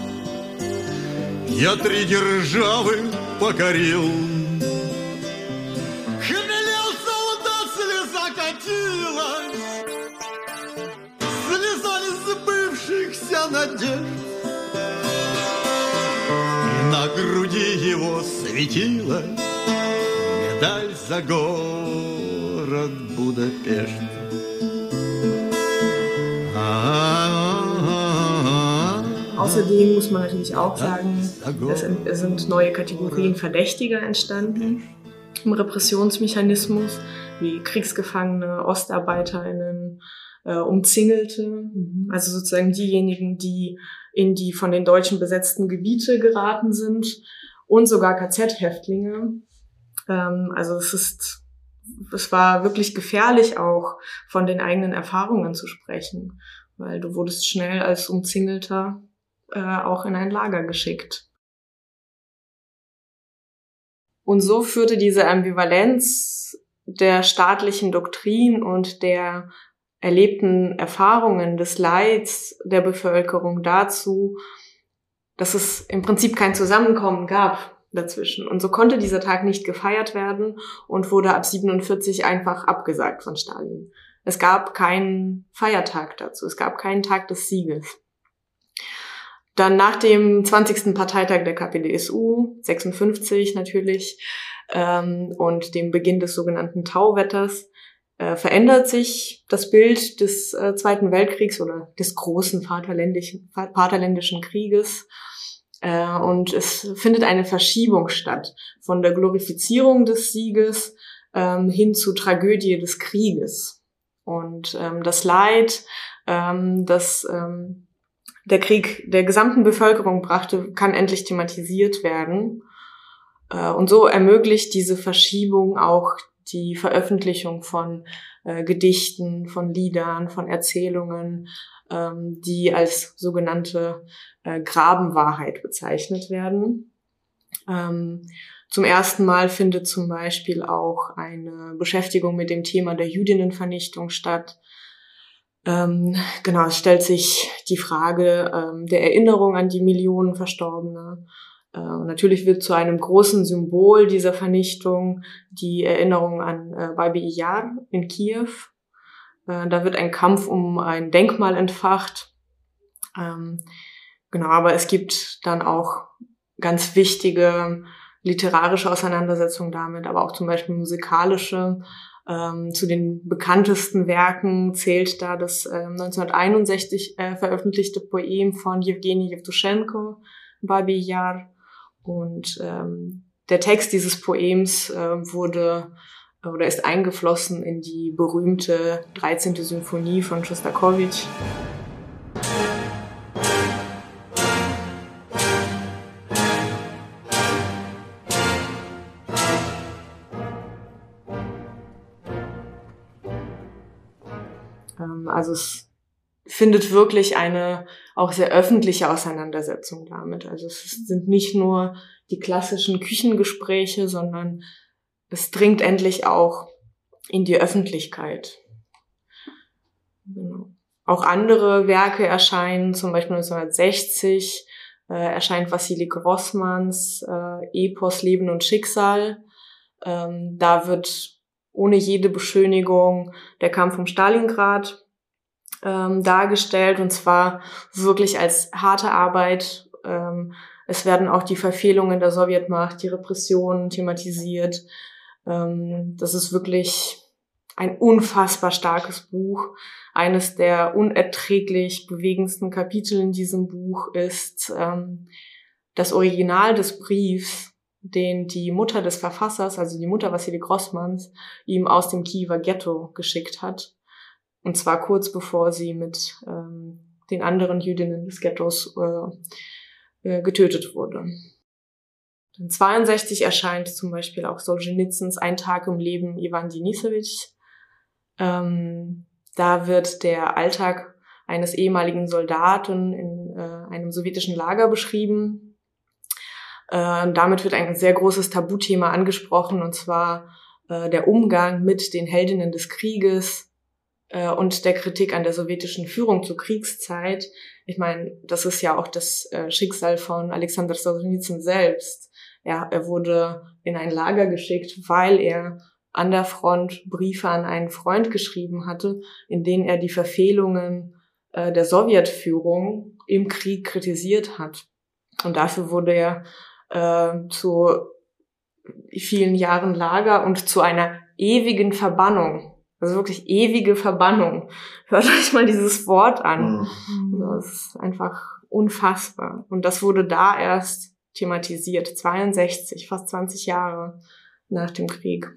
я три державы покорил. Хмелел солдат, слеза катилась, слеза несбывшихся надежд. На груди его светилась медаль за город Будапешт. Außerdem muss man natürlich auch sagen, es sind neue Kategorien Verdächtiger entstanden im Repressionsmechanismus, wie Kriegsgefangene, OstarbeiterInnen, äh, Umzingelte, also sozusagen diejenigen, die in die von den Deutschen besetzten Gebiete geraten sind und sogar K Z-Häftlinge. Ähm, also es ist, es war wirklich gefährlich auch von den eigenen Erfahrungen zu sprechen, weil du wurdest schnell als Umzingelter äh, auch in ein Lager geschickt. Und so führte diese Ambivalenz der staatlichen Doktrin und der erlebten Erfahrungen des Leids der Bevölkerung dazu, dass es im Prinzip kein Zusammenkommen gab dazwischen. Und so konnte dieser Tag nicht gefeiert werden und wurde ab siebenundvierzig einfach abgesagt von Stalin. Es gab keinen Feiertag dazu, es gab keinen Tag des Sieges. Dann nach dem zwanzigsten Parteitag der K P D S U, sechsundfünfzig natürlich, ähm, und dem Beginn des sogenannten Tauwetters, Äh, verändert sich das Bild des äh, Zweiten Weltkriegs oder des großen Vaterländischen, Vaterländischen Krieges äh, und es findet eine Verschiebung statt von der Glorifizierung des Sieges ähm, hin zur Tragödie des Krieges. Und ähm, das Leid, ähm, das ähm, der Krieg der gesamten Bevölkerung brachte, kann endlich thematisiert werden. Äh, und so ermöglicht diese Verschiebung auch die Veröffentlichung von äh, Gedichten, von Liedern, von Erzählungen, ähm, die als sogenannte äh, Grabenwahrheit bezeichnet werden. Ähm, zum ersten Mal findet zum Beispiel auch eine Beschäftigung mit dem Thema der Jüdinnenvernichtung statt. Ähm, genau, es stellt sich die Frage ähm, der Erinnerung an die Millionen Verstorbene, Äh, natürlich wird zu einem großen Symbol dieser Vernichtung die Erinnerung an äh, Babi Yar in Kiew. Äh, da wird ein Kampf um ein Denkmal entfacht. Ähm, genau, aber es gibt dann auch ganz wichtige literarische Auseinandersetzungen damit, aber auch zum Beispiel musikalische. Ähm, zu den bekanntesten Werken zählt da das äh, neunzehnhunderteinundsechzig äh, veröffentlichte Poem von Jewgeni Jewtuschenko, Babi Yar. Und ähm, der Text dieses Poems äh, wurde äh, oder ist eingeflossen in die berühmte dreizehnte Symphonie von Schostakowitsch. Also es findet wirklich eine auch sehr öffentliche Auseinandersetzung damit. Also es sind nicht nur die klassischen Küchengespräche, sondern es dringt endlich auch in die Öffentlichkeit. Genau. Auch andere Werke erscheinen, zum Beispiel neunzehnhundertsechzig äh, erscheint Wassili Grossmans äh, Epos Leben und Schicksal. Ähm, da wird ohne jede Beschönigung der Kampf um Stalingrad ähm, dargestellt, und zwar wirklich als harte Arbeit. Ähm, es werden auch die Verfehlungen der Sowjetmacht, die Repressionen thematisiert. Ähm, das ist wirklich ein unfassbar starkes Buch. Eines der unerträglich bewegendsten Kapitel in diesem Buch ist ähm, das Original des Briefs, den die Mutter des Verfassers, also die Mutter Wassili Grossmans, ihm aus dem Kiewer Ghetto geschickt hat. Und zwar kurz bevor sie mit ähm, den anderen Jüdinnen des Ghettos äh, äh, getötet wurde. Dann zweiundsechzig erscheint zum Beispiel auch Solzhenitsyns Ein Tag im Leben Iwan Denisowitsch. Ähm, da wird der Alltag eines ehemaligen Soldaten in äh, einem sowjetischen Lager beschrieben. Äh, damit wird ein sehr großes Tabuthema angesprochen, und zwar äh, der Umgang mit den Heldinnen des Krieges und der Kritik an der sowjetischen Führung zur Kriegszeit. Ich meine, das ist ja auch das äh, Schicksal von Alexander Solzhenitsyn selbst. Er, er wurde in ein Lager geschickt, weil er an der Front Briefe an einen Freund geschrieben hatte, in denen er die Verfehlungen äh, der Sowjetführung im Krieg kritisiert hat. Und dafür wurde er äh, zu vielen Jahren Lager und zu einer ewigen Verbannung. Also wirklich ewige Verbannung. Hört euch mal dieses Wort an. Mhm. Das ist einfach unfassbar. Und das wurde da erst thematisiert. zweiundsechzig, fast zwanzig Jahre nach dem Krieg.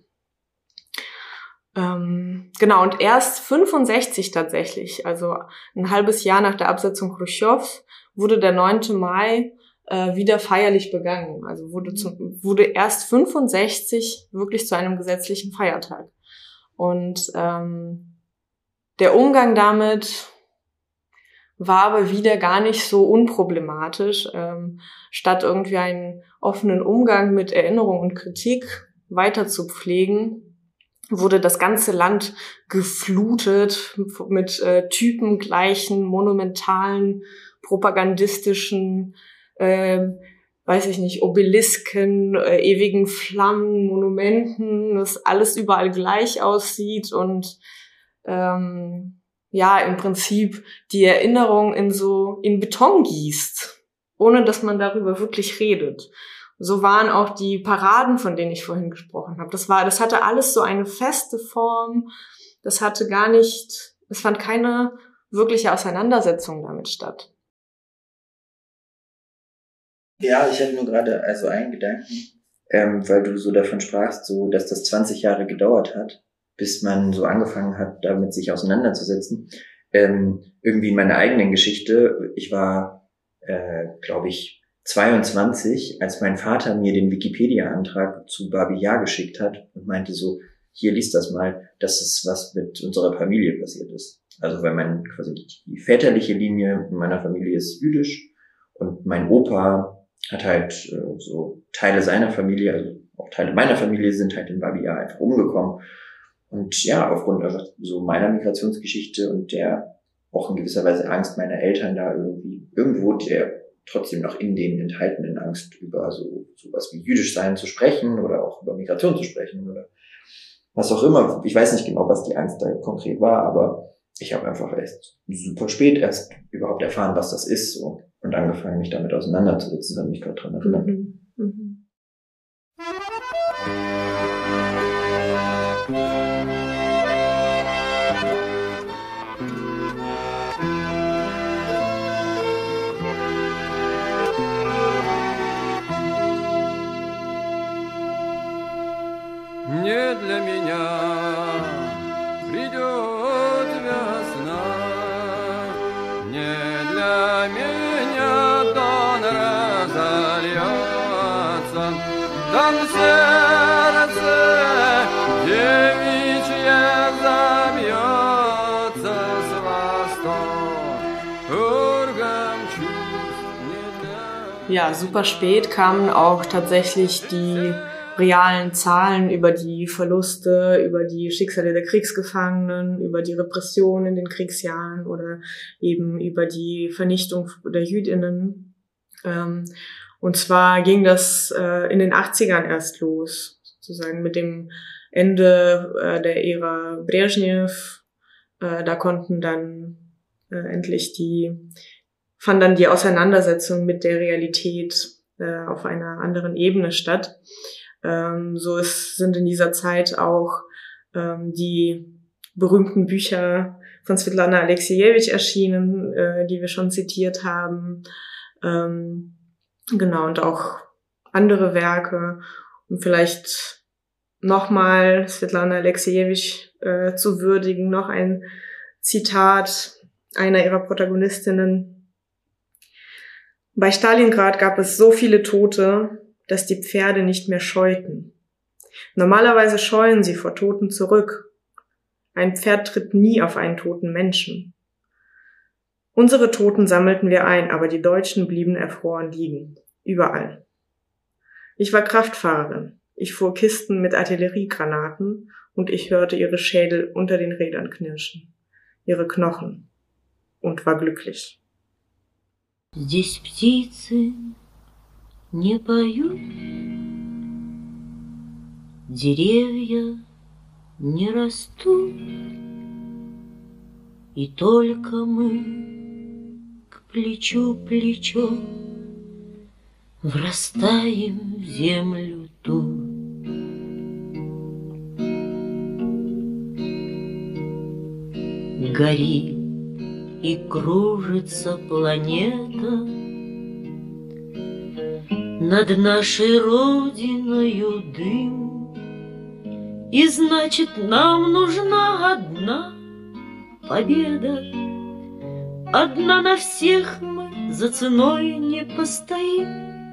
Ähm, genau, und erst fünfundsechzig tatsächlich, also ein halbes Jahr nach der Absetzung Chruschtschows, wurde der neunte Mai äh, wieder feierlich begangen. Also wurde, zum, wurde erst fünfundsechzig wirklich zu einem gesetzlichen Feiertag. Und ähm, der Umgang damit war aber wieder gar nicht so unproblematisch. Ähm, statt irgendwie einen offenen Umgang mit Erinnerung und Kritik weiter zu pflegen, wurde das ganze Land geflutet mit äh, typengleichen, monumentalen, propagandistischen, äh, weiß ich nicht, Obelisken, äh, ewigen Flammen, Monumenten, dass alles überall gleich aussieht und ähm, ja, im Prinzip die Erinnerung in so in Beton gießt, ohne dass man darüber wirklich redet. So waren auch die Paraden, von denen ich vorhin gesprochen habe. Das war, das hatte alles so eine feste Form. Das hatte gar nicht, es fand keine wirkliche Auseinandersetzung damit statt. Ja, ich hatte nur gerade also einen Gedanken, ähm, weil du so davon sprachst, so dass das zwanzig Jahre gedauert hat, bis man so angefangen hat, damit sich auseinanderzusetzen. Ähm, irgendwie in meiner eigenen Geschichte, ich war, äh, glaube ich, zweiundzwanzig, als mein Vater mir den Wikipedia-Antrag zu Babi Yar geschickt hat und meinte so, hier, lies das mal, das ist was mit unserer Familie passiert ist. Also weil mein quasi die väterliche Linie meiner Familie ist jüdisch und mein Opa hat halt äh, so Teile seiner Familie, also auch Teile meiner Familie sind halt in Babi Yar einfach umgekommen. Und ja, aufgrund einfach so meiner Migrationsgeschichte und der auch in gewisser Weise Angst meiner Eltern da irgendwie irgendwo der trotzdem noch in den enthaltenen Angst über so sowas wie jüdisch sein zu sprechen oder auch über Migration zu sprechen oder was auch immer. Ich weiß nicht genau, was die Angst da konkret war, aber ich habe einfach erst super spät erst überhaupt erfahren, was das ist so, und angefangen, mich damit auseinanderzusetzen, wenn mich gerade dran erinnert. Mhm. Mhm. Не для меня придет весна, не для меня дон разольется, там сердце девичье забьется с восторгом чувств. Ja, super spät kamen auch tatsächlich die realen Zahlen über die Verluste, über die Schicksale der Kriegsgefangenen, über die Repression in den Kriegsjahren oder eben über die Vernichtung der Jüdinnen. Und zwar ging das in den achtzigern erst los, sozusagen mit dem Ende der Ära Brezhnev. Da konnten dann endlich die, fand dann die Auseinandersetzung mit der Realität auf einer anderen Ebene statt. Ähm, so ist, sind in dieser Zeit auch ähm, die berühmten Bücher von Svetlana Alexiejewitsch erschienen, äh, die wir schon zitiert haben. Ähm, genau, und auch andere Werke. Und vielleicht nochmal Svetlana Alexiejewitsch äh, zu würdigen, noch ein Zitat einer ihrer Protagonistinnen. Bei Stalingrad gab es so viele Tote, dass die Pferde nicht mehr scheuten. Normalerweise scheuen sie vor Toten zurück. Ein Pferd tritt nie auf einen toten Menschen. Unsere Toten sammelten wir ein, aber die Deutschen blieben erfroren liegen. Überall. Ich war Kraftfahrerin. Ich fuhr Kisten mit Artilleriegranaten und ich hörte ihre Schädel unter den Rädern knirschen. Ihre Knochen. Und war glücklich. Здесь птицы не поют, деревья не растут, и только мы к плечу плечо врастаем в землю ту. Горит и кружится планета над нашей родиною дым, и значит, нам нужна одна победа. Одна на всех мы за ценой не постоим.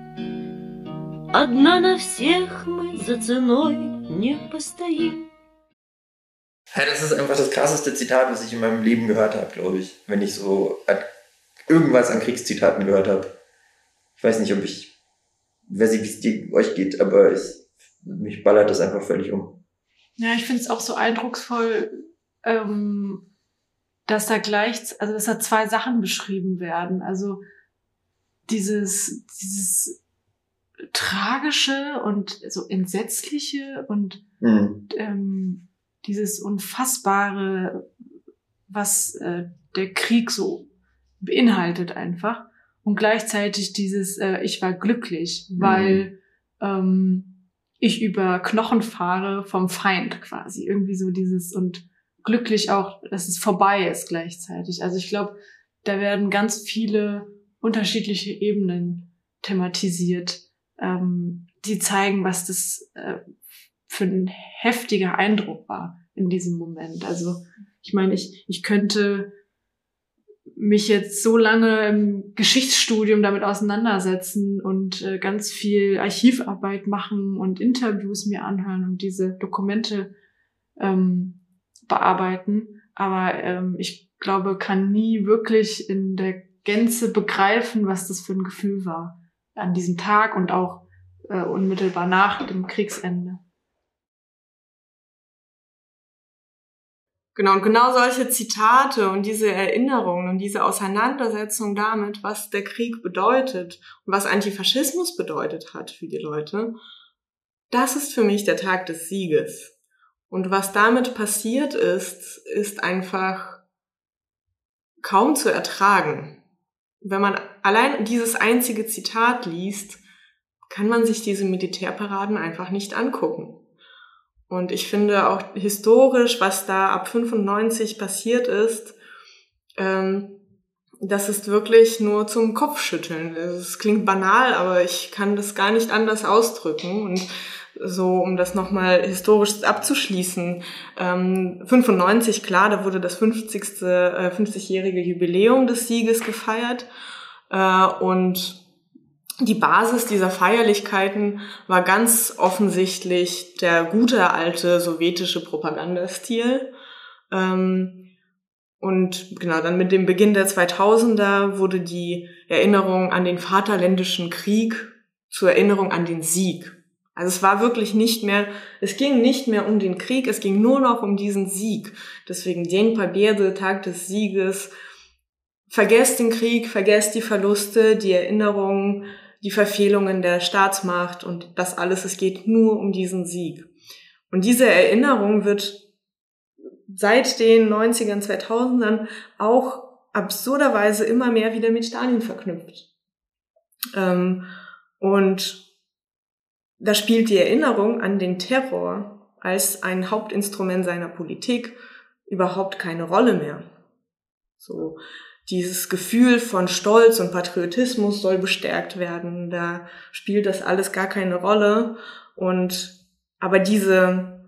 Одна на всех мы за ценой не постоим. Ja, das ist einfach das krasseste Zitat, was ich in meinem Leben gehört habe, glaube ich. Wenn ich so an, irgendwas an Kriegszitaten gehört habe. Ich weiß nicht, ob ich, weiß nicht, wie es dir, euch geht, aber ich, mich ballert das einfach völlig um. Ja, ich finde es auch so eindrucksvoll, ähm, dass da gleich, also dass da zwei Sachen beschrieben werden. Also dieses, dieses tragische und so entsetzliche und Mhm. ähm, dieses Unfassbare, was äh, der Krieg so beinhaltet einfach. Und gleichzeitig dieses, äh, ich war glücklich, weil mhm. ähm, ich über Knochen fahre vom Feind quasi. Irgendwie so dieses und glücklich auch, dass es vorbei ist gleichzeitig. Also ich glaube, da werden ganz viele unterschiedliche Ebenen thematisiert, ähm, die zeigen, was das äh, für ein heftiger Eindruck war in diesem Moment. Also ich meine, ich ich könnte mich jetzt so lange im Geschichtsstudium damit auseinandersetzen und äh, ganz viel Archivarbeit machen und Interviews mir anhören und diese Dokumente ähm, bearbeiten. Aber ähm, ich glaube, kann nie wirklich in der Gänze begreifen, was das für ein Gefühl war an diesem Tag und auch äh, unmittelbar nach dem Kriegsende. Genau, und genau solche Zitate und diese Erinnerungen und diese Auseinandersetzung damit, was der Krieg bedeutet und was Antifaschismus bedeutet hat für die Leute, das ist für mich der Tag des Sieges. Und was damit passiert ist, ist einfach kaum zu ertragen. Wenn man allein dieses einzige Zitat liest, kann man sich diese Militärparaden einfach nicht angucken. Und ich finde auch historisch, was da ab fünfundneunzig passiert ist, ähm, das ist wirklich nur zum Kopfschütteln. Es klingt banal, aber ich kann das gar nicht anders ausdrücken. Und so, um das nochmal historisch abzuschließen, ähm, fünfundneunzig, klar, da wurde das fünfzigste, äh, fünfzigjährige Jubiläum des Sieges gefeiert. Äh, und die Basis dieser Feierlichkeiten war ganz offensichtlich der gute alte sowjetische Propagandastil. Ähm, und genau, dann mit dem Beginn der zweitausender wurde die Erinnerung an den Vaterländischen Krieg zur Erinnerung an den Sieg. Also es war wirklich nicht mehr, es ging nicht mehr um den Krieg, es ging nur noch um diesen Sieg. Deswegen День Победы, Tag des Sieges. Vergesst den Krieg, vergesst die Verluste, die Erinnerungen, die Verfehlungen der Staatsmacht und das alles, es geht nur um diesen Sieg. Und diese Erinnerung wird seit den neunzigern, zweitausendern auch absurderweise immer mehr wieder mit Stalin verknüpft. Ähm, und da spielt die Erinnerung an den Terror als ein Hauptinstrument seiner Politik überhaupt keine Rolle mehr. So, dieses Gefühl von Stolz und Patriotismus soll bestärkt werden. Da spielt das alles gar keine Rolle. Und aber diese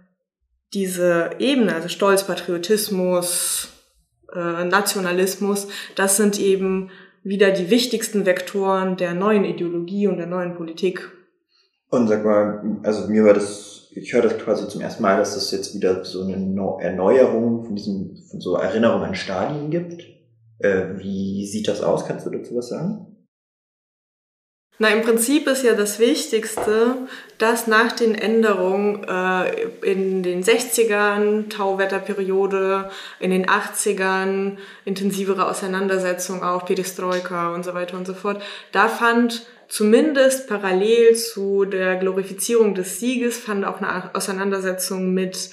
diese Ebene, also Stolz, Patriotismus, äh, Nationalismus, das sind eben wieder die wichtigsten Vektoren der neuen Ideologie und der neuen Politik. Und sag mal, also mir war das, ich höre das quasi zum ersten Mal, dass es jetzt wieder so eine Erneuerung von diesem, von so Erinnerung an Stalin gibt. Wie sieht das aus? Kannst du dazu was sagen? Na, im Prinzip ist ja das Wichtigste, dass nach den Änderungen äh, in den sechzigern, Tauwetterperiode, in den achtzigern, intensivere Auseinandersetzung auch, Perestroika und so weiter und so fort, da fand zumindest parallel zu der Glorifizierung des Sieges, fand auch eine Auseinandersetzung mit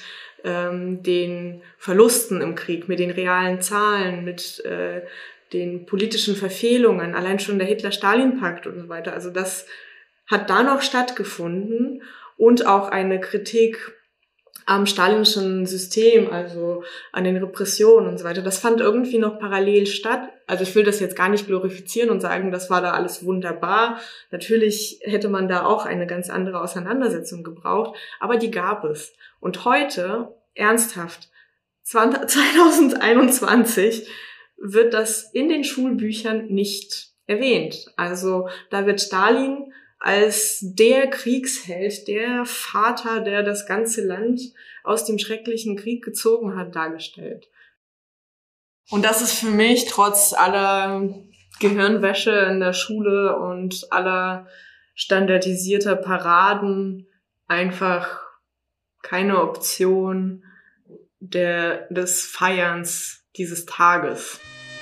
den Verlusten im Krieg, mit den realen Zahlen, mit äh, den politischen Verfehlungen, allein schon der Hitler-Stalin-Pakt und so weiter. Also das hat da noch stattgefunden und auch eine Kritik am stalinischen System, also an den Repressionen und so weiter. Das fand irgendwie noch parallel statt. Also ich will das jetzt gar nicht glorifizieren und sagen, das war da alles wunderbar. Natürlich hätte man da auch eine ganz andere Auseinandersetzung gebraucht, aber die gab es. Und heute, ernsthaft, zwanzig einundzwanzig, wird das in den Schulbüchern nicht erwähnt. Also da wird Stalin als der Kriegsheld, der Vater, der das ganze Land aus dem schrecklichen Krieg gezogen hat, dargestellt. Und das ist für mich trotz aller Gehirnwäsche in der Schule und aller standardisierter Paraden einfach keine Option der, des Feierns dieses Tages.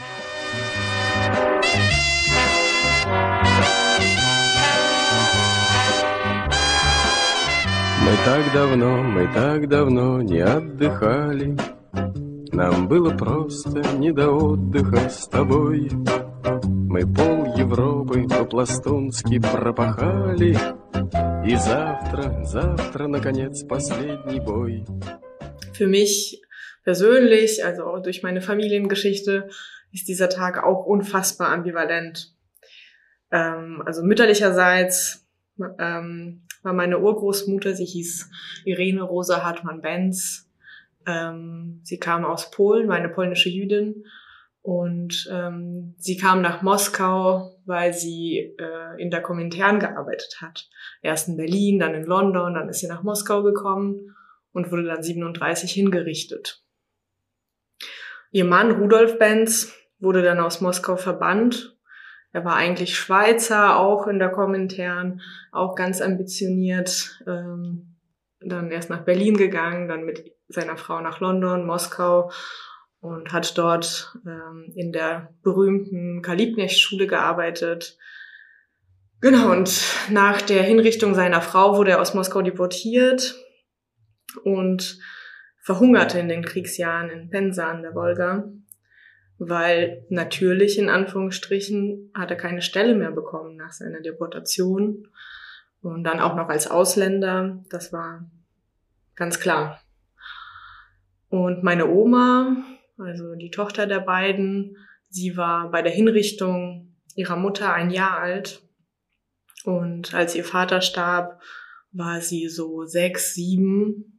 Мы так давно, мы так давно не отдыхали. Нам было просто не до отдыха с тобой. Мы пол Европы по-пластунски пропахали. И завтра, завтра, наконец, последний бой. Für mich persönlich, also auch durch meine Familiengeschichte, ist dieser Tag auch unfassbar ambivalent. Ähm, also mütterlicherseits ähm, war meine Urgroßmutter, sie hieß Irene Rosa Hartmann-Benz. Ähm, sie kam aus Polen, war eine polnische Jüdin. Und ähm, sie kam nach Moskau, weil sie äh, in der Komintern gearbeitet hat. Erst in Berlin, dann in London, dann ist sie nach Moskau gekommen und wurde dann siebenunddreißig hingerichtet. Ihr Mann Rudolf Benz wurde dann aus Moskau verbannt. Er war eigentlich Schweizer, auch in der Komintern, auch ganz ambitioniert. Ähm, dann erst nach Berlin gegangen, dann mit seiner Frau nach London, Moskau und hat dort ähm, in der berühmten Karl-Liebknecht-Schule gearbeitet. Genau, und nach der Hinrichtung seiner Frau wurde er aus Moskau deportiert und verhungerte in den Kriegsjahren in Pensa an der Wolga, weil natürlich, in Anführungsstrichen, hat er keine Stelle mehr bekommen nach seiner Deportation und dann auch noch als Ausländer, das war ganz klar. Und meine Oma, also die Tochter der beiden, sie war bei der Hinrichtung ihrer Mutter ein Jahr alt. Und als ihr Vater starb, war sie so sechs, sieben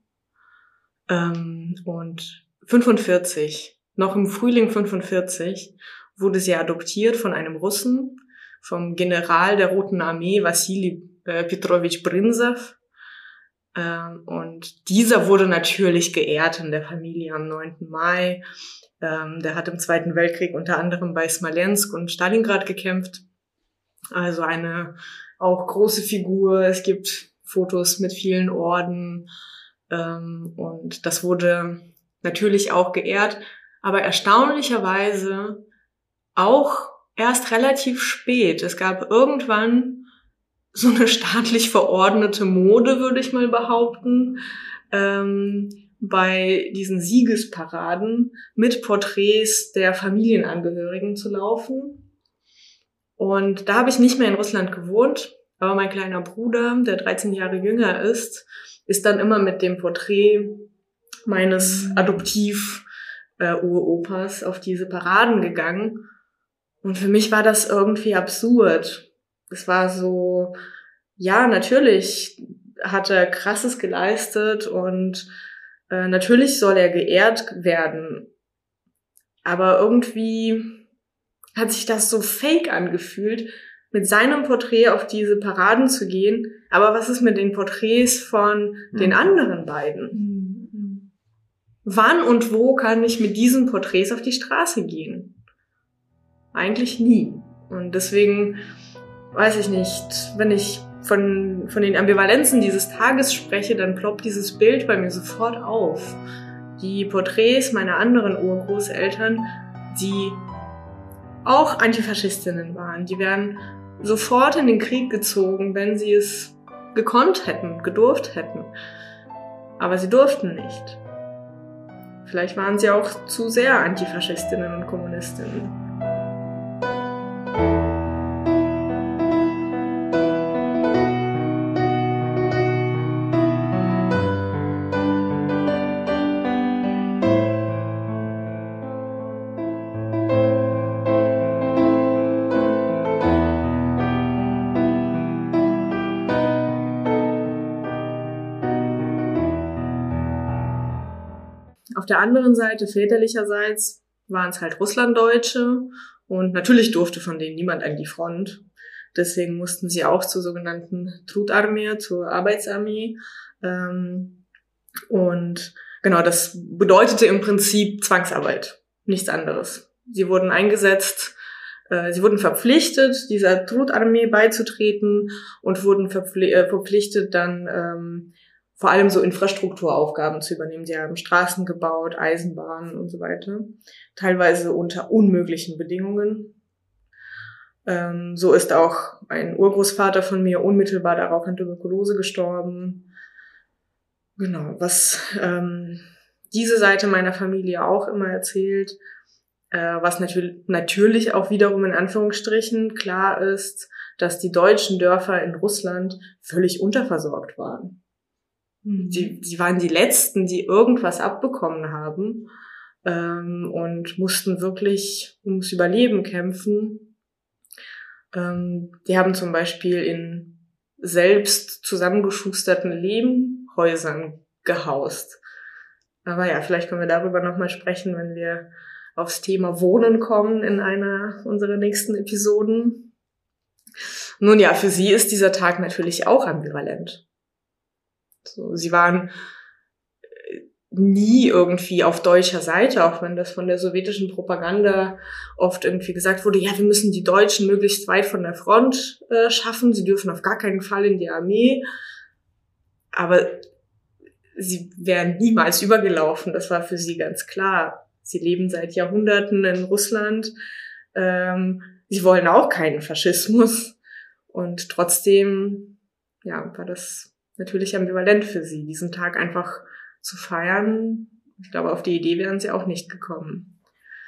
ähm, und fünfundvierzig, noch im Frühling fünfundvierzig, wurde sie adoptiert von einem Russen, vom General der Roten Armee, Wassili äh, Petrowitsch Brinzow. Ähm, und dieser wurde natürlich geehrt in der Familie am neunten Mai. Ähm, der hat im Zweiten Weltkrieg unter anderem bei Smolensk und Stalingrad gekämpft. Also eine auch große Figur. Es gibt Fotos mit vielen Orden. Ähm, und das wurde natürlich auch geehrt. Aber erstaunlicherweise auch erst relativ spät. Es gab irgendwann so eine staatlich verordnete Mode, würde ich mal behaupten, ähm, bei diesen Siegesparaden mit Porträts der Familienangehörigen zu laufen. Und da habe ich nicht mehr in Russland gewohnt, aber mein kleiner Bruder, der dreizehn Jahre jünger ist, ist dann immer mit dem Porträt meines Adoptiv-Uropas auf diese Paraden gegangen. Und für mich war das irgendwie absurd. Es war so, ja, natürlich hat er Krasses geleistet und äh, natürlich soll er geehrt werden. Aber irgendwie hat sich das so fake angefühlt, mit seinem Porträt auf diese Paraden zu gehen. Aber was ist mit den Porträts von mhm. den anderen beiden? Mhm. Wann und wo kann ich mit diesen Porträts auf die Straße gehen? Eigentlich nie. Und deswegen weiß ich nicht, wenn ich von, von den Ambivalenzen dieses Tages spreche, dann ploppt dieses Bild bei mir sofort auf. Die Porträts meiner anderen Urgroßeltern, die auch Antifaschistinnen waren, die wären sofort in den Krieg gezogen, wenn sie es gekonnt hätten, gedurft hätten. Aber sie durften nicht. Vielleicht waren sie auch zu sehr Antifaschistinnen und Kommunistinnen. Auf der anderen Seite, väterlicherseits, waren es halt Russlanddeutsche und natürlich durfte von denen niemand an die Front. Deswegen mussten sie auch zur sogenannten Trudarmee, zur Arbeitsarmee. Und genau, das bedeutete im Prinzip Zwangsarbeit, nichts anderes. Sie wurden eingesetzt, sie wurden verpflichtet, dieser Trudarmee beizutreten und wurden verpflichtet, dann vor allem so Infrastrukturaufgaben zu übernehmen. Sie haben Straßen gebaut, Eisenbahnen und so weiter. Teilweise unter unmöglichen Bedingungen. Ähm, so ist auch ein Urgroßvater von mir unmittelbar darauf an Tuberkulose gestorben. Genau, was ähm, diese Seite meiner Familie auch immer erzählt, äh, was natürlich, natürlich auch wiederum in Anführungsstrichen klar ist, dass die deutschen Dörfer in Russland völlig unterversorgt waren. Sie, sie waren die Letzten, die irgendwas abbekommen haben ähm, und mussten wirklich ums Überleben kämpfen. Ähm, die haben zum Beispiel in selbst zusammengeschusterten Lehmhäusern gehaust. Aber ja, vielleicht können wir darüber nochmal sprechen, wenn wir aufs Thema Wohnen kommen in einer unserer nächsten Episoden. Nun ja, für sie ist dieser Tag natürlich auch ambivalent. So, sie waren nie irgendwie auf deutscher Seite, auch wenn das von der sowjetischen Propaganda oft irgendwie gesagt wurde, ja, wir müssen die Deutschen möglichst weit von der Front äh, schaffen, sie dürfen auf gar keinen Fall in die Armee. Aber sie wären niemals übergelaufen. Das war für sie ganz klar. Sie leben seit Jahrhunderten in Russland. Ähm, sie wollen auch keinen Faschismus. Und trotzdem, ja, war das natürlich ambivalent für sie, diesen Tag einfach zu feiern. Ich glaube, auf die Idee wären sie auch nicht gekommen.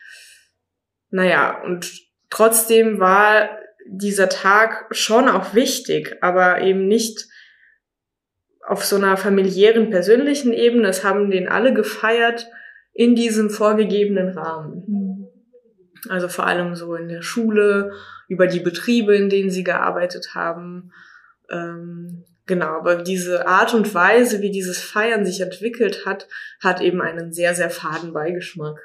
Naja, und trotzdem war dieser Tag schon auch wichtig, aber eben nicht auf so einer familiären, persönlichen Ebene. Es haben den alle gefeiert in diesem vorgegebenen Rahmen. Also vor allem so in der Schule, über die Betriebe, in denen sie gearbeitet haben. Ähm, genau, aber diese Art und Weise, wie dieses Feiern sich entwickelt hat, hat eben einen sehr, sehr faden Beigeschmack.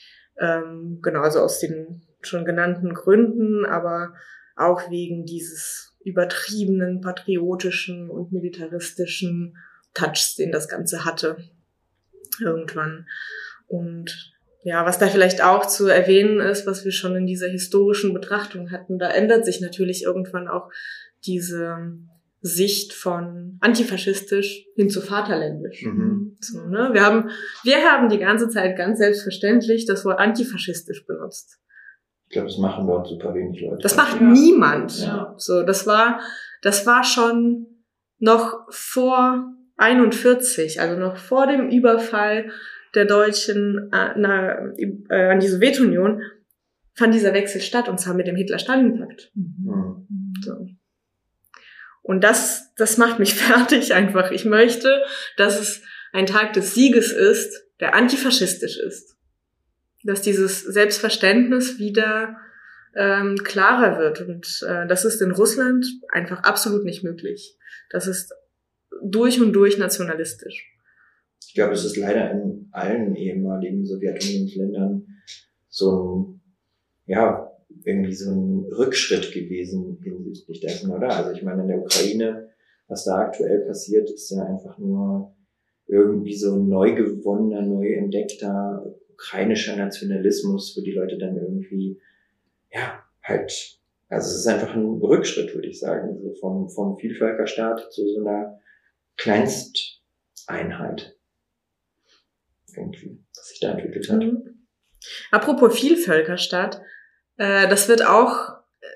Ähm, genau, also aus den schon genannten Gründen, aber auch wegen dieses übertriebenen, patriotischen und militaristischen Touchs, den das Ganze hatte. Irgendwann. Und ja, was da vielleicht auch zu erwähnen ist, was wir schon in dieser historischen Betrachtung hatten, da ändert sich natürlich irgendwann auch diese Sicht von antifaschistisch hin zu vaterländisch. Mhm. So, ne? Wir haben, wir haben die ganze Zeit ganz selbstverständlich das Wort antifaschistisch benutzt. Ich glaube, das machen dort super wenig Leute. Das macht Ja. niemand. Ja. So, das war, das war schon noch vor einundvierzig, also noch vor dem Überfall der Deutschen äh, na, äh, an die Sowjetunion, fand dieser Wechsel statt, und zwar mit dem Hitler-Stalin-Pakt. Mhm. So. Und das, das macht mich fertig einfach. Ich möchte, dass es ein Tag des Sieges ist, der antifaschistisch ist. Dass dieses Selbstverständnis wieder ähm, klarer wird. Und äh, das ist in Russland einfach absolut nicht möglich. Das ist durch und durch nationalistisch. Ich glaube, es ist leider in allen ehemaligen Sowjetunionsländern so ein, ja, irgendwie so ein Rückschritt gewesen hinsichtlich dessen, oder? Also ich meine, in der Ukraine, was da aktuell passiert, ist ja einfach nur irgendwie so ein neu gewonnener, neu entdeckter ukrainischer Nationalismus, wo die Leute dann irgendwie, ja, halt, also es ist einfach ein Rückschritt, würde ich sagen, so vom, vom Vielvölkerstaat zu so einer Kleinsteinheit. Irgendwie, was sich da entwickelt hat. Mhm. Apropos Vielvölkerstaat, äh, das wird auch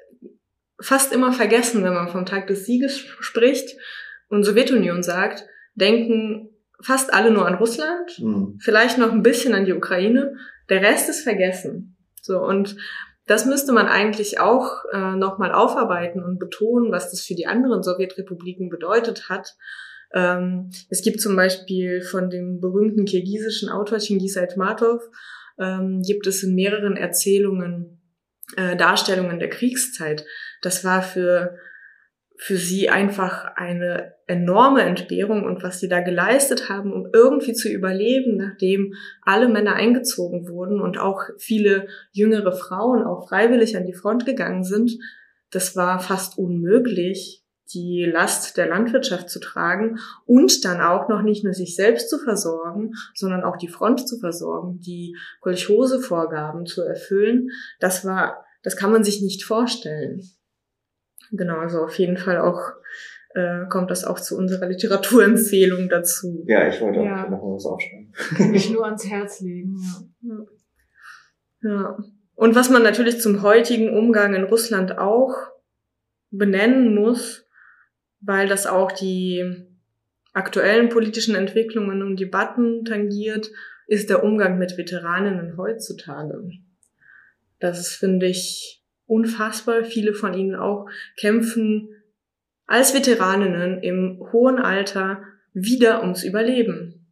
fast immer vergessen, wenn man vom Tag des Sieges spricht und Sowjetunion sagt, denken fast alle nur an Russland, Mhm. vielleicht noch ein bisschen an die Ukraine, der Rest ist vergessen. So, und das müsste man eigentlich auch äh, nochmal aufarbeiten und betonen, was das für die anderen Sowjetrepubliken bedeutet hat. Ähm, es gibt zum Beispiel von dem berühmten kirgisischen Autor Cengiz Aitmatov, ähm, gibt es in mehreren Erzählungen äh, Darstellungen der Kriegszeit. Das war für für sie einfach eine enorme Entbehrung, und was sie da geleistet haben, um irgendwie zu überleben, nachdem alle Männer eingezogen wurden und auch viele jüngere Frauen auch freiwillig an die Front gegangen sind, das war fast unmöglich, die Last der Landwirtschaft zu tragen und dann auch noch nicht nur sich selbst zu versorgen, sondern auch die Front zu versorgen, die Kolchose-Vorgaben zu erfüllen. Das war, das kann man sich nicht vorstellen. Genau, also auf jeden Fall auch äh, kommt das auch zu unserer Literaturempfehlung dazu. Ja, ich wollte auch Ja. noch mal was aufschreiben. Kann ich nur ans Herz legen, ja. Ja. Und was man natürlich zum heutigen Umgang in Russland auch benennen muss, weil das auch die aktuellen politischen Entwicklungen und Debatten tangiert, ist der Umgang mit Veteraninnen heutzutage. Das ist, finde ich, unfassbar. Viele von ihnen auch kämpfen als Veteraninnen im hohen Alter wieder ums Überleben.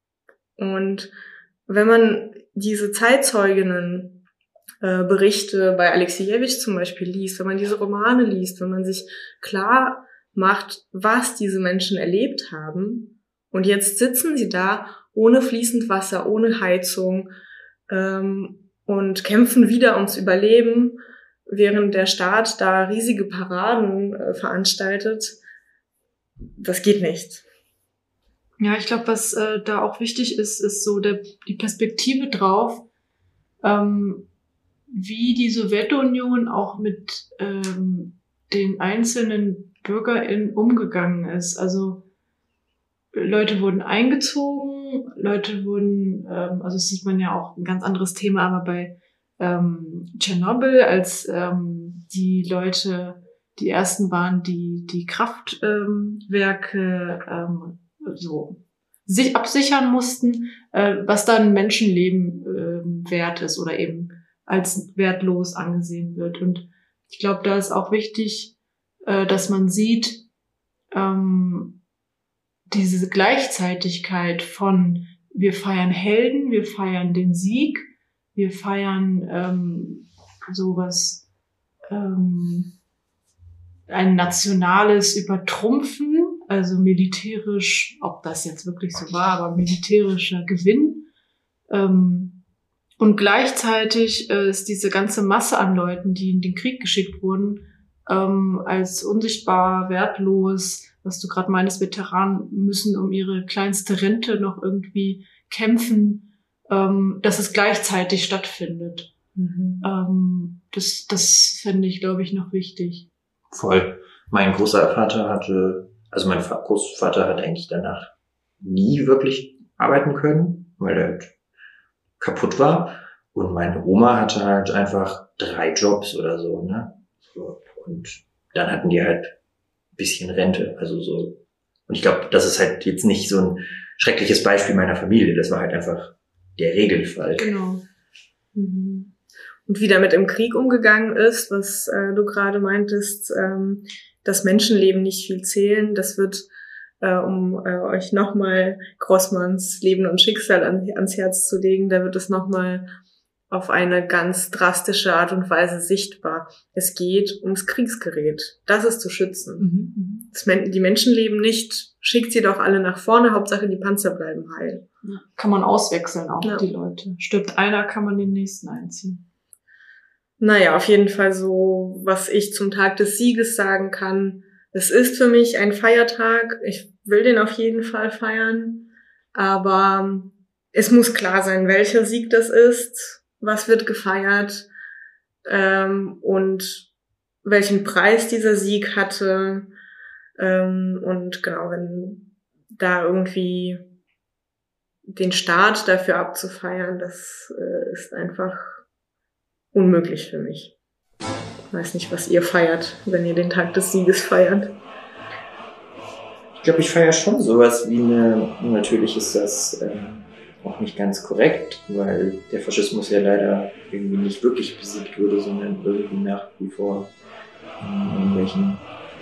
Und wenn man diese Zeitzeuginnen äh, Berichte bei Alexejewitsch zum Beispiel liest, wenn man diese Romane liest, wenn man sich klar macht, was diese Menschen erlebt haben, und jetzt sitzen sie da ohne fließend Wasser, ohne Heizung ähm, und kämpfen wieder ums Überleben, während der Staat da riesige Paraden äh, veranstaltet. Das geht nicht. Ja, ich glaube, was äh, da auch wichtig ist, ist so der, die Perspektive drauf, ähm, wie die Sowjetunion auch mit ähm, den einzelnen BürgerInnen umgegangen ist. Also Leute wurden eingezogen, Leute wurden, ähm, also das sieht man ja auch, ein ganz anderes Thema, aber bei ähm, Tschernobyl, als ähm, die Leute die ersten waren, die die Kraftwerke ähm, so sich absichern mussten, äh, was dann Menschenleben äh, wert ist oder eben als wertlos angesehen wird. Und ich glaube, da ist auch wichtig, äh, dass man sieht, ähm, diese Gleichzeitigkeit von wir feiern Helden, wir feiern den Sieg, wir feiern ähm, sowas, ähm, ein nationales Übertrumpfen, also militärisch, ob das jetzt wirklich so war, aber militärischer Gewinn. Ähm, und gleichzeitig äh, ist diese ganze Masse an Leuten, die in den Krieg geschickt wurden, ähm, als unsichtbar, wertlos, was du gerade meinst, Veteranen müssen um ihre kleinste Rente noch irgendwie kämpfen, ähm, dass es gleichzeitig stattfindet. Mhm. Ähm, das das fände ich, glaube ich, noch wichtig. Voll. Mein Großvater hatte, also mein Großvater hat eigentlich danach nie wirklich arbeiten können, weil er halt kaputt war. Und meine Oma hatte halt einfach drei Jobs oder so, ne? Und dann hatten die halt ein bisschen Rente, also so. Und ich glaube, das ist halt jetzt nicht so ein schreckliches Beispiel meiner Familie. Das war halt einfach der Regelfall. Genau. Mhm. Und wie damit im Krieg umgegangen ist, was äh, du gerade meintest, ähm, dass Menschenleben nicht viel zählen, das wird, äh, um äh, euch nochmal Grossmanns Leben und Schicksal an, ans Herz zu legen, da wird es nochmal auf eine ganz drastische Art und Weise sichtbar. Es geht ums Kriegsgerät. Das ist zu schützen. Mhm. Das Men- die Menschen leben nicht, schickt sie doch alle nach vorne, Hauptsache die Panzer bleiben heil. Ja. Kann man auswechseln auch, ja. Die Leute. Stirbt einer, kann man den nächsten einziehen. Naja, auf jeden Fall so, was ich zum Tag des Sieges sagen kann. Es ist für mich ein Feiertag. Ich will den auf jeden Fall feiern. Aber es muss klar sein, welcher Sieg das ist. Was wird gefeiert ähm, und welchen Preis dieser Sieg hatte. Ähm, und genau, wenn da irgendwie den Staat dafür abzufeiern, das äh, ist einfach unmöglich für mich. Ich weiß nicht, was ihr feiert, wenn ihr den Tag des Sieges feiert. Ich glaube, ich feiere schon sowas wie eine, natürlich ist das ähm, auch nicht ganz korrekt, weil der Faschismus ja leider irgendwie nicht wirklich besiegt wurde, sondern irgendwie nach wie vor in irgendwelchen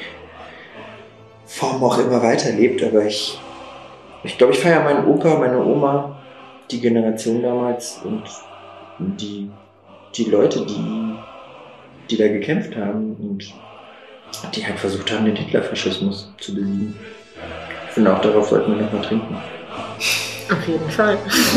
Formen auch immer weiterlebt. Aber ich, ich glaube, ich feiere meinen Opa, meine Oma, die Generation damals und die, die Leute, die, die da gekämpft haben und die halt versucht haben, den Hitlerfaschismus zu besiegen. Ich finde, auch darauf sollten wir nochmal trinken. Auf jeden Fall.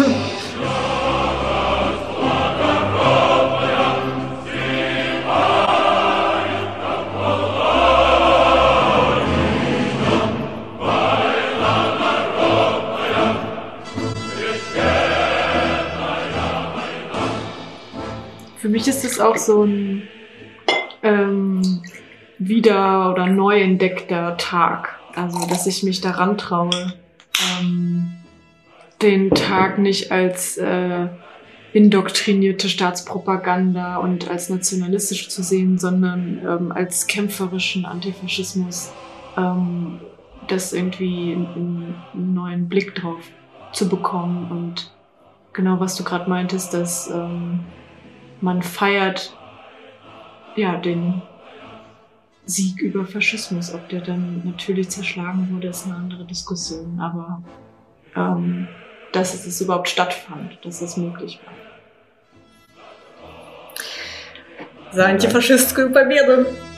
Für mich ist es auch so ein ähm, wieder- oder neu entdeckter Tag. Also, dass ich mich daran traue, ähm, den Tag nicht als äh, indoktrinierte Staatspropaganda und als nationalistisch zu sehen, sondern ähm, als kämpferischen Antifaschismus, ähm, das irgendwie einen, einen neuen Blick drauf zu bekommen. Und genau, was du gerade meintest, dass ähm, man feiert ja den Sieg über Faschismus. Ob der dann natürlich zerschlagen wurde, ist eine andere Diskussion. Aber ähm, dass es überhaupt stattfand, dass es möglich war. За антифашистскую победу!